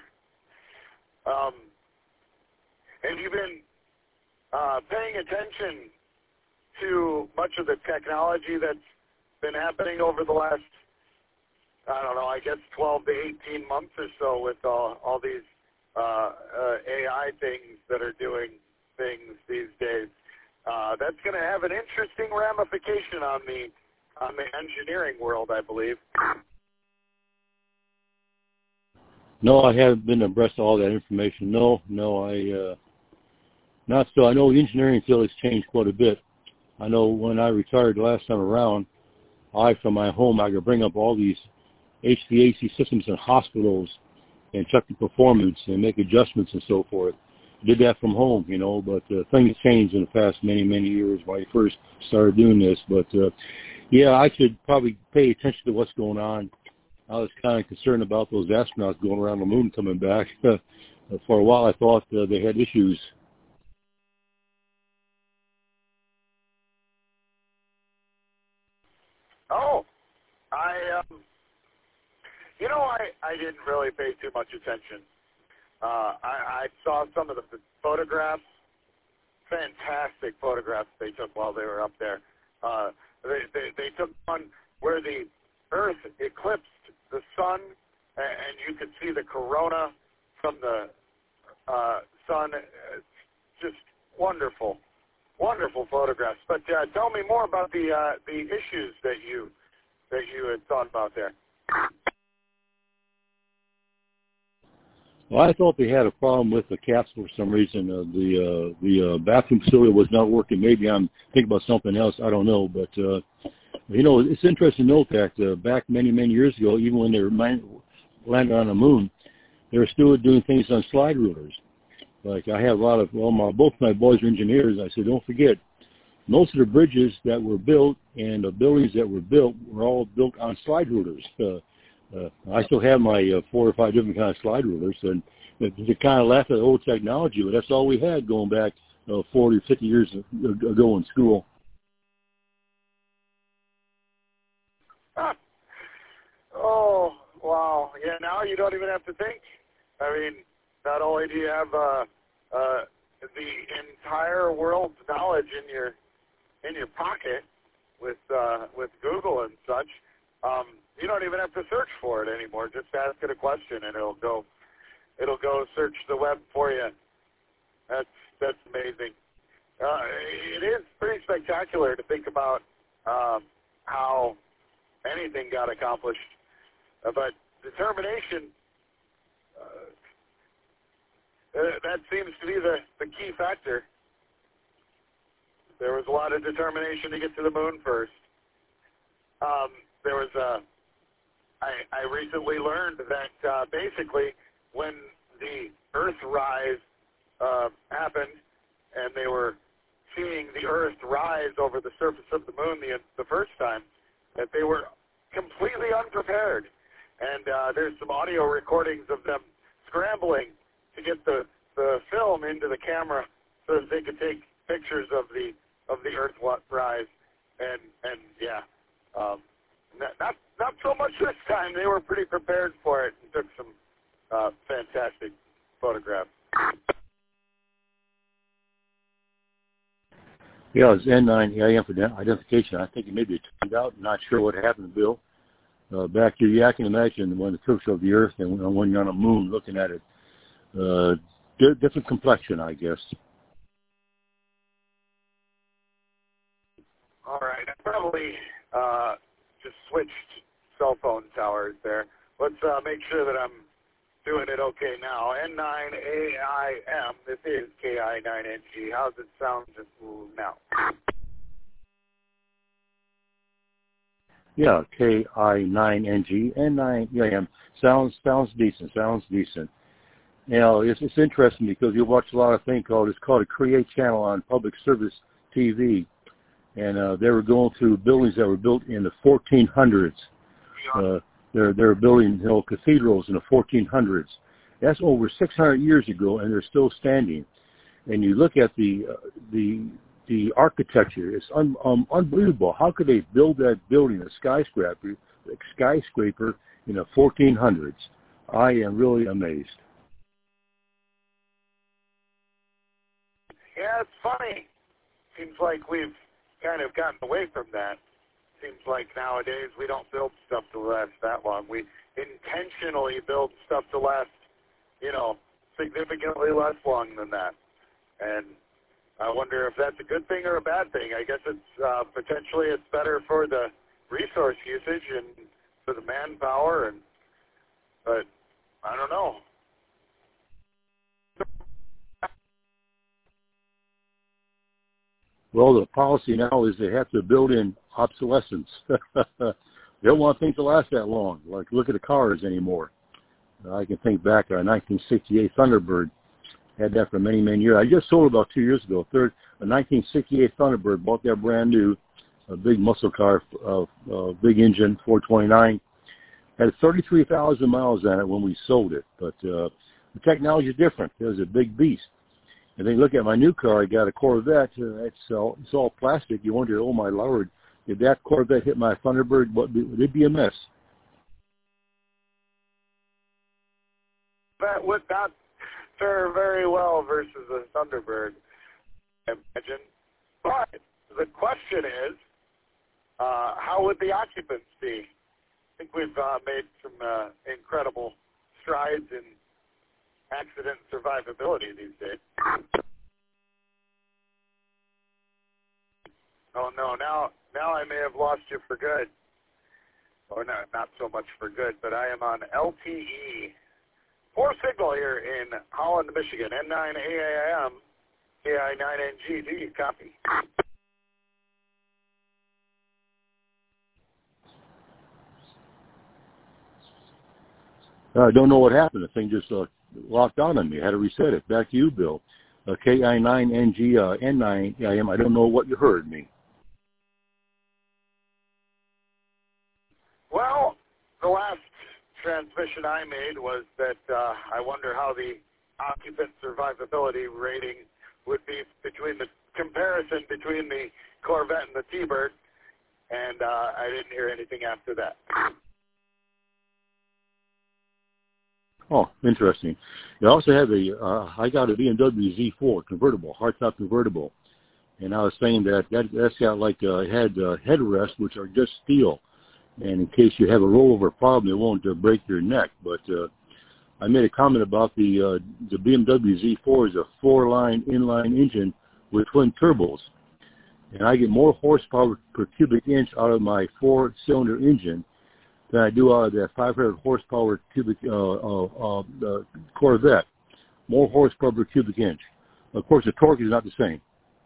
Have you been paying attention to much of the technology that's been happening over the last, I guess 12 to 18 months or so with all these AI things that are doing things these days? That's going to have an interesting ramification on me on the engineering world, I believe. No, I haven't been abreast of all that information. No, not so. I know the engineering field has changed quite a bit. I know when I retired last time around, from my home, I could bring up all these HVAC systems in hospitals and check the performance and make adjustments and so forth. I did that from home, but things changed in the past many, many years when I first started doing this. But, yeah, I should probably pay attention to what's going on. I was kind of concerned about those astronauts going around the moon coming back. For a while, I thought they had issues. Oh, I didn't really pay too much attention. I saw some of the photographs, fantastic photographs they took while they were up there. They took one where the Earth eclipsed the sun, and you could see the corona from the sun. Just wonderful, wonderful photographs. But tell me more about the issues that you had thought about there. Well, I thought they had a problem with the capsule for some reason. The bathroom facility was not working. Maybe I'm thinking about something else. I don't know. But, it's interesting to note that back many, many years ago, even when they were landed on the moon, they were still doing things on slide rulers. Like I have both my boys are engineers. I said, don't forget, most of the bridges that were built and the buildings that were built were all built on slide rulers. I still have my 4 or 5 different kind of slide rulers, and they kind of laugh at the old technology, but that's all we had going back 40 or 50 years ago in school. Oh, wow. Yeah, now you don't even have to think. I mean, not only do you have the entire world's knowledge in your pocket with Google and such, you don't even have to search for it anymore. Just ask it a question, and it'll go search the web for you. That's amazing. It is pretty spectacular to think about how anything got accomplished, but determination. That seems to be the key factor. There was a lot of determination to get to the moon first. There was I recently learned that basically when the Earthrise happened and they were seeing the Earth rise over the surface of the moon the first time, that they were completely unprepared. And there's some audio recordings of them scrambling to get the film into the camera so that they could take pictures of the Earth rise. And yeah, not so much this time. They were pretty prepared for it and took some fantastic photographs. Yeah, it was N9 EIM for identification. I think it maybe turned out. Not sure what happened, Bill. Back here, yeah, I can imagine when the picture of the Earth and when you're on the moon looking at it. Different complexion, I guess. All right, I probably just switched cell phone towers there. Let's make sure that I'm doing it okay now. N9AIM, this is KI9NG. How's it sound just now? Yeah, KI9NG, N9EIM. Sounds decent. It's interesting because you watch a lot of things called a Create channel on public service TV, and they were going through buildings that were built in the 1400s. They're building cathedrals in the 1400s. That's over 600 years ago, and they're still standing. And you look at the architecture; it's unbelievable. How could they build that building, a skyscraper in the 1400s? I am really amazed. Yeah, it's funny. Seems like we've kind of gotten away from that. Seems like nowadays we don't build stuff to last that long. We intentionally build stuff to last, significantly less long than that. And I wonder if that's a good thing or a bad thing. I guess it's potentially it's better for the resource usage and for the manpower, but I don't know. Well, the policy now is they have to build in obsolescence. They don't want things to last that long. Like, look at the cars anymore. I can think back to our 1968 Thunderbird. Had that for many, many years. I just sold it about 2 years ago. A 1968 Thunderbird, bought that brand new, a big muscle car, big engine, 429. Had 33,000 miles on it when we sold it. But the technology is different. It was a big beast. And then look at my new car. I got a Corvette. It's all plastic. You wonder, oh my Lord, if that Corvette hit my Thunderbird, it'd be a mess. That would not fare very well versus a Thunderbird, I imagine. But the question is, how would the occupants be? I think we've made some incredible strides in accident survivability these days. Oh no, now I may have lost you for good. Or no, not so much for good, but I am on LTE 4 signal here in Holland, Michigan. N9AAM, AI9NG. Do you copy? I don't know what happened. The thing just locked on me. I had to reset it. Back to you, Bill. KI9NG, N9AM. I don't know what you heard me. Well, the last transmission I made was that I wonder how the occupant survivability rating would be between the comparison between the Corvette and the T-Bird, and I didn't hear anything after that. Oh, interesting. You also have I got a BMW Z4 convertible, hardtop convertible, and I was saying that's got like headrests, which are just steel, and in case you have a rollover problem, it won't break your neck. But I made a comment about the BMW Z4 is a 4-line inline engine with twin turbos, and I get more horsepower per cubic inch out of my 4-cylinder engine than I do out of that 500 horsepower cubic Corvette. More horsepower per cubic inch. Of course, the torque is not the same.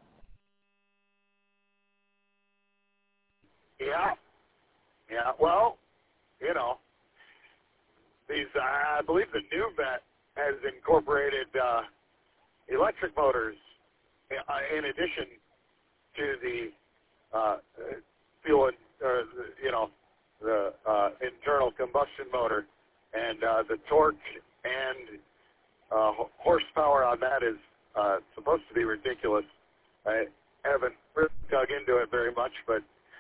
Yeah. Well, you know, these I believe the new Vet has incorporated electric motors in addition to the fuel and the internal combustion motor, and the torque and horsepower on that is supposed to be ridiculous. I haven't really dug into it very much, but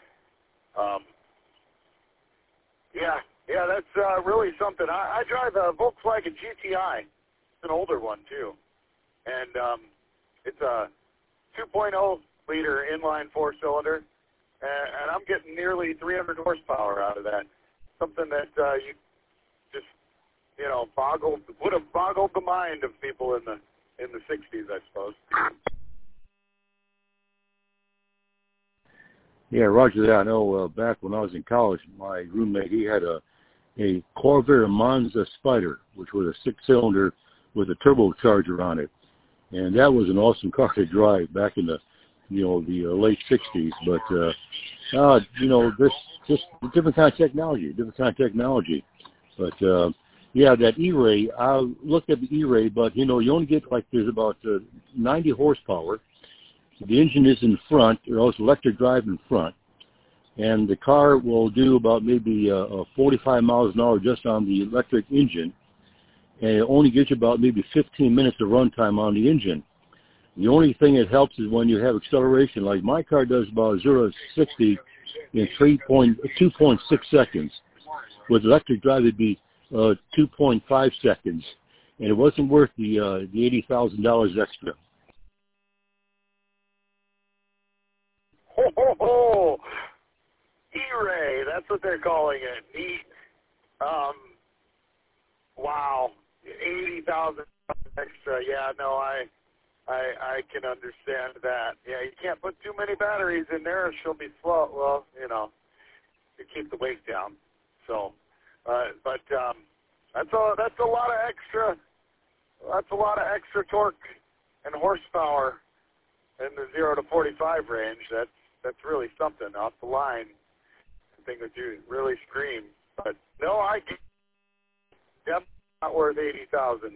yeah, that's really something. I drive a Volkswagen GTI. It's an older one too, and it's a 2.0 liter inline 4-cylinder. And I'm getting nearly 300 horsepower out of that. Something that you just, would have boggled the mind of people in the 60s, I suppose. Yeah, roger that. I know back when I was in college, my roommate, he had a Corvair Monza Spider, which was a 6-cylinder with a turbocharger on it. And that was an awesome car to drive back in the late 60s, but, this just different kind of technology, But, that E-Ray, I looked at the E-Ray, but, you only get there's about 90 horsepower. The engine is in front, or else electric drive in front, and the car will do about maybe 45 miles an hour just on the electric engine, and it only gives you about maybe 15 minutes of runtime on the engine. The only thing that helps is when you have acceleration. Like my car does about 0 to 60 in 2.6 seconds. With electric drive, it'd be 2.5 seconds, and it wasn't worth the $80,000 extra. Oh, E-Ray, that's what they're calling it. Neat. Wow, $80,000 extra. Yeah, no, I can understand that. Yeah, you can't put too many batteries in there or she'll be slow. Well, keep the weight down. So, but that's a lot of extra. That's a lot of extra torque and horsepower in the 0 to 45 range. That's really something off the line. I think that you really scream. But no, I can't. Definitely not worth $80,000.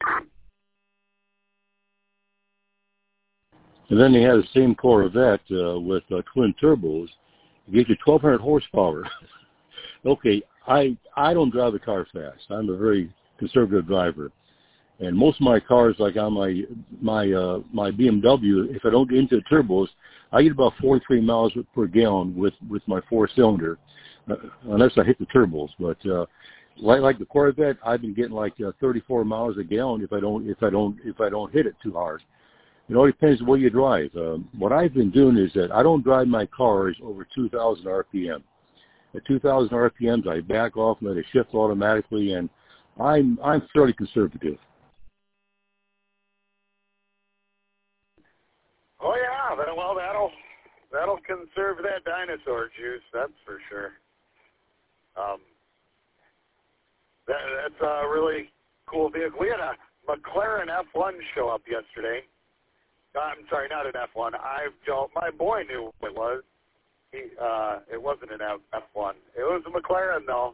And then they have the same Corvette with twin turbos. It gives you 1,200 horsepower. Okay, I don't drive the car fast. I'm a very conservative driver. And most of my cars, like on my BMW, if I don't get into the turbos, I get about 43 miles per gallon with my four-cylinder, unless I hit the turbos. But like the Corvette, I've been getting like 34 miles a gallon if I don't hit it too hard. It all depends on what you drive. What I've been doing is that I don't drive my cars over 2,000 RPM. At 2,000 RPMs, I back off and let it shift automatically, and I'm fairly conservative. Oh yeah, well that'll conserve that dinosaur juice, that's for sure. That's a really cool vehicle. We had a McLaren F1 show up yesterday. I'm sorry, not an F1. My boy knew what it was. It wasn't an F1. It was a McLaren though.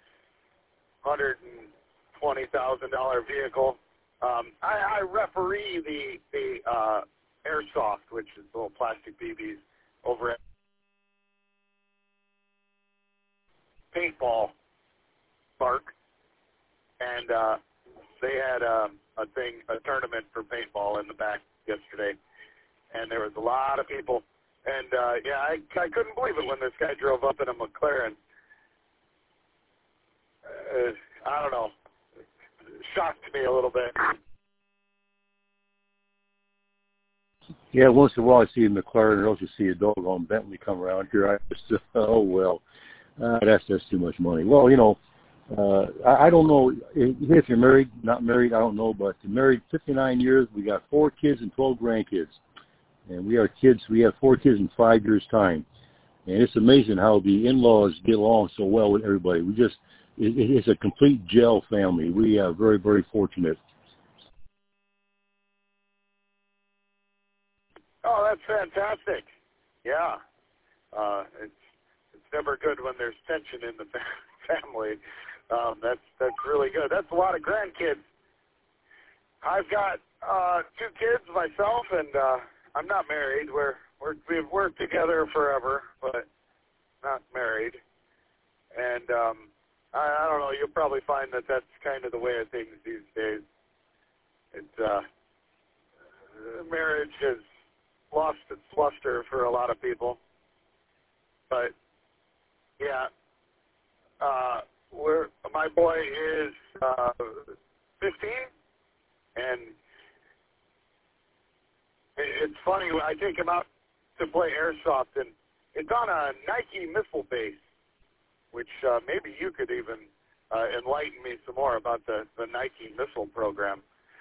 $120,000 vehicle. I referee the Airsoft, which is little plastic BBs, over at paintball park, and they had a tournament for paintball in the back yesterday, and there was a lot of people, and I couldn't believe it when this guy drove up in a McLaren. I don't know, shocked me a little bit. Yeah, once in a while I see a McLaren, and also see a doggone Bentley come around here. I just, that's too much money. Well, I don't know if you're married, not married, I don't know, but married 59 years, we got 4 kids and 12 grandkids. And we have 4 kids in 5 years' time. And it's amazing how the in-laws get along so well with everybody. It's a complete gel family. We are very, very fortunate. Oh, that's fantastic. Yeah. It's never good when there's tension in the family. That's really good. That's a lot of grandkids. I've got 2 kids myself, and I'm not married. We've worked together forever, but not married. And I don't know. You'll probably find that that's kind of the way of things these days. It's marriage has lost its luster for a lot of people. But yeah, my boy is 15, and it's funny. I take him out to play airsoft, and it's on a Nike missile base, which maybe you could even enlighten me some more about the Nike missile program.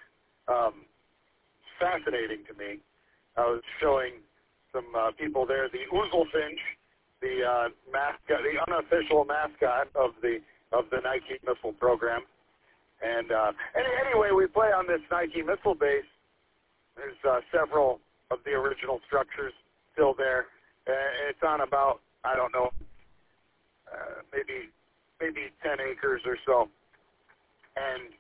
Fascinating to me. I was showing some people there the Oozlefinch, the mascot, the unofficial mascot of the Nike missile program. And anyway, we play on this Nike missile base. There's several of the original structures still there. It's on about, I don't know, maybe 10 acres or so. And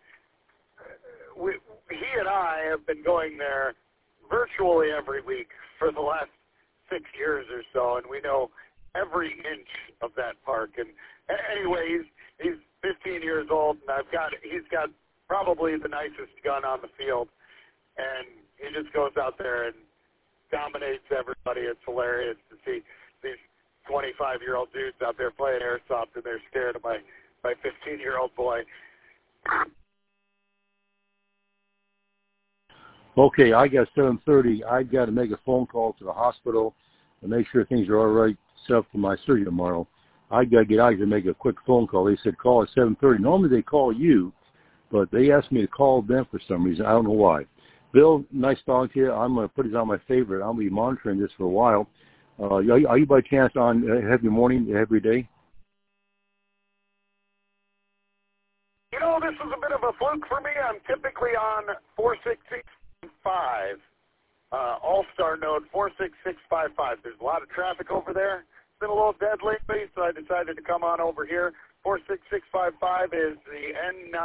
he and I have been going there virtually every week for the last 6 years or so, and we know every inch of that park. And anyway, he's 15 years old, and he's got probably the nicest gun on the field, and he just goes out there and dominates everybody. It's hilarious to see these 25-year-old dudes out there playing airsoft, and they're scared of my 15-year-old boy. Okay, I got 7:30. I've got to make a phone call to the hospital and make sure things are all right, set up for my surgery tomorrow. I got to get out here and make a quick phone call. They said call at 7:30. Normally they call you, but they asked me to call them for some reason. I don't know why. Bill, nice talking to you. I'm going to put this on my favorite. I'll be monitoring this for a while. Are you by chance on every morning, every day? this is a bit of a fluke for me. I'm typically on 46655, All-Star node 46655. There's a lot of traffic over there. It's been a little dead lately, so I decided to come on over here. 46655 is the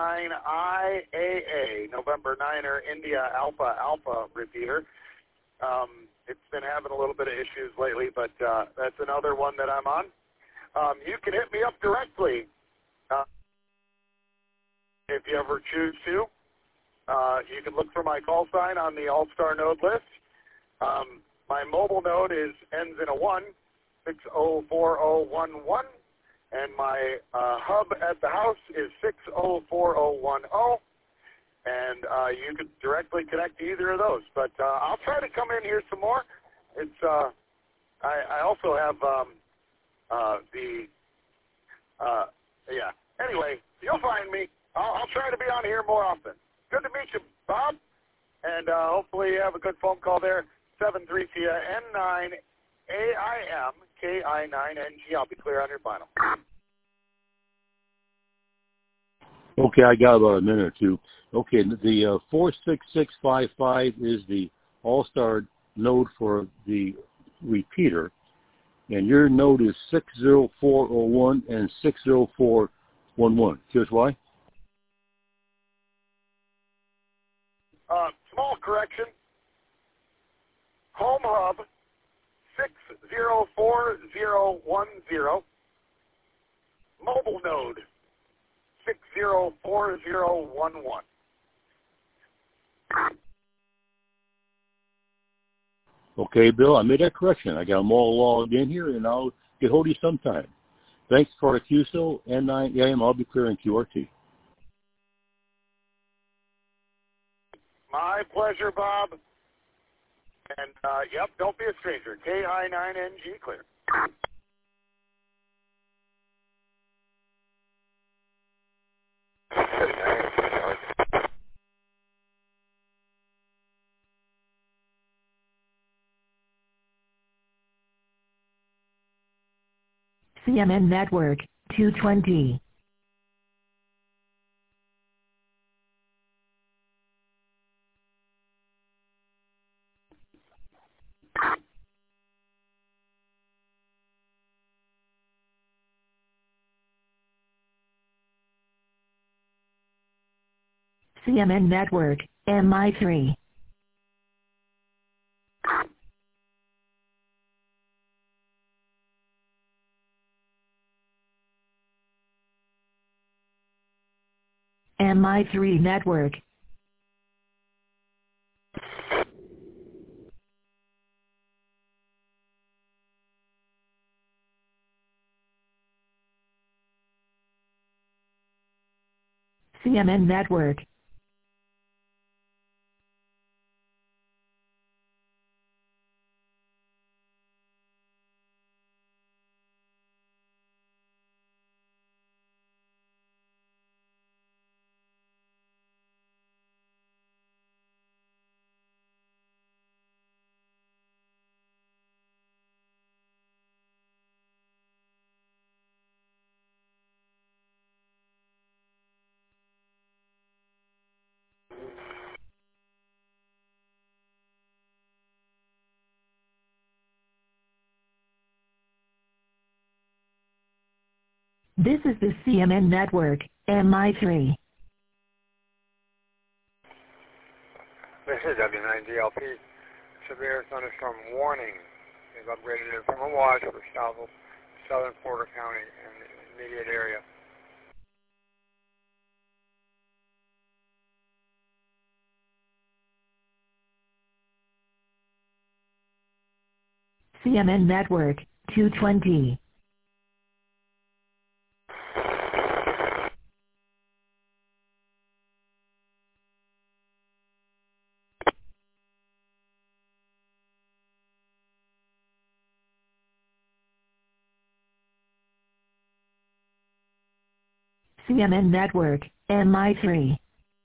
N9IAA, November Niner India Alpha Alpha repeater. It's been having a little bit of issues lately, but that's another one that I'm on. You can hit me up directly if you ever choose to. You can look for my call sign on the All-Star node list. My mobile node ends in a 1, 604011, and my hub at the house is 604010. And you could directly connect to either of those. But I'll try to come in here some more. It's I also have Anyway, you'll find me. I'll try to be on here more often. Good to meet you, Bob. And hopefully you have a good phone call there. 73 N9AIMKI9NG. I'll be clear on your final. Okay, I got about a minute or two. Okay, the 46655 is the All-Star node for the repeater, and your node is 60401 and 60411. Here's why. Small correction. Home hub 604010. Mobile node 604011. Okay, Bill, I made that correction. I got them all logged in here, and I'll get hold of you sometime. Thanks for the QSO, N9AM. I'll be clear in QRT. My pleasure, Bob. And, yep, don't be a stranger. KI9NG clear. CMN Network, 220. CMN Network, MI3. MI3 Network. CMN Network. This is the CMN Network, MI3. This is W9DLP. Severe thunderstorm warning is upgraded to from a watch for southern Porter County and the immediate area. CMN Network, 220. CMN Network, MI3.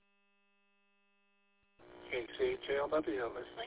KCHLW listening.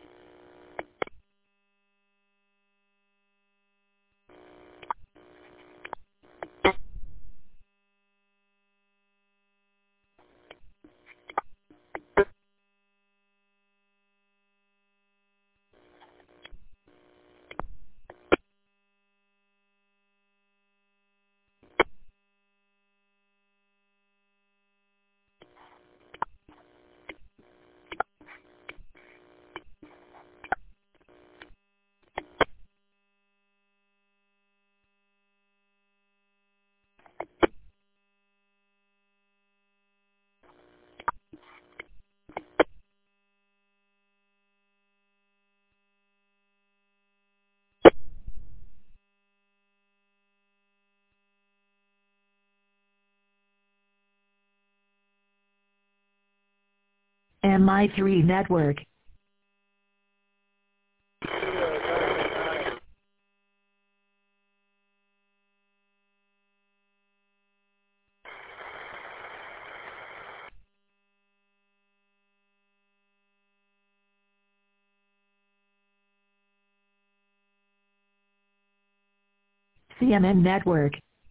MI3 Network. CNN Network.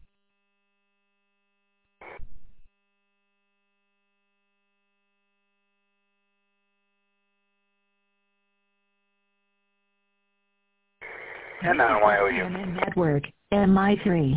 And now YOU. CNN Network, MI3.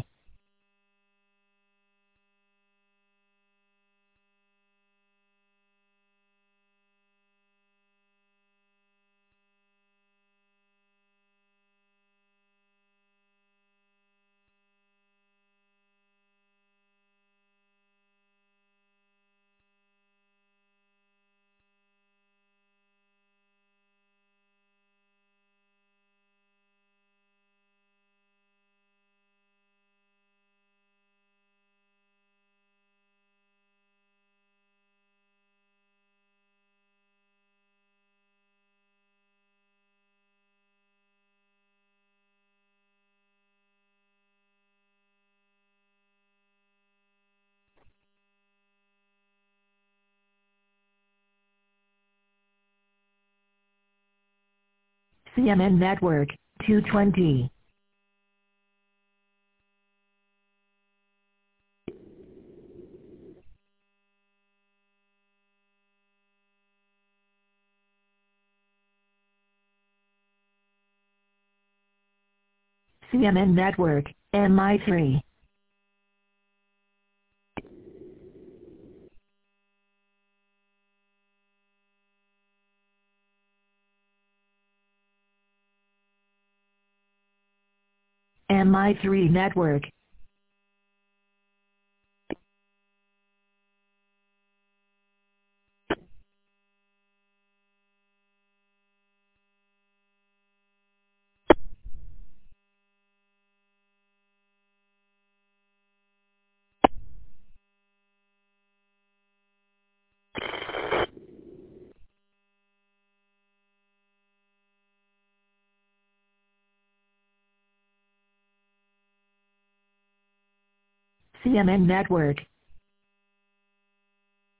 CNN Network, 220. CNN Network, MI3. MI3 Network. CNN Network.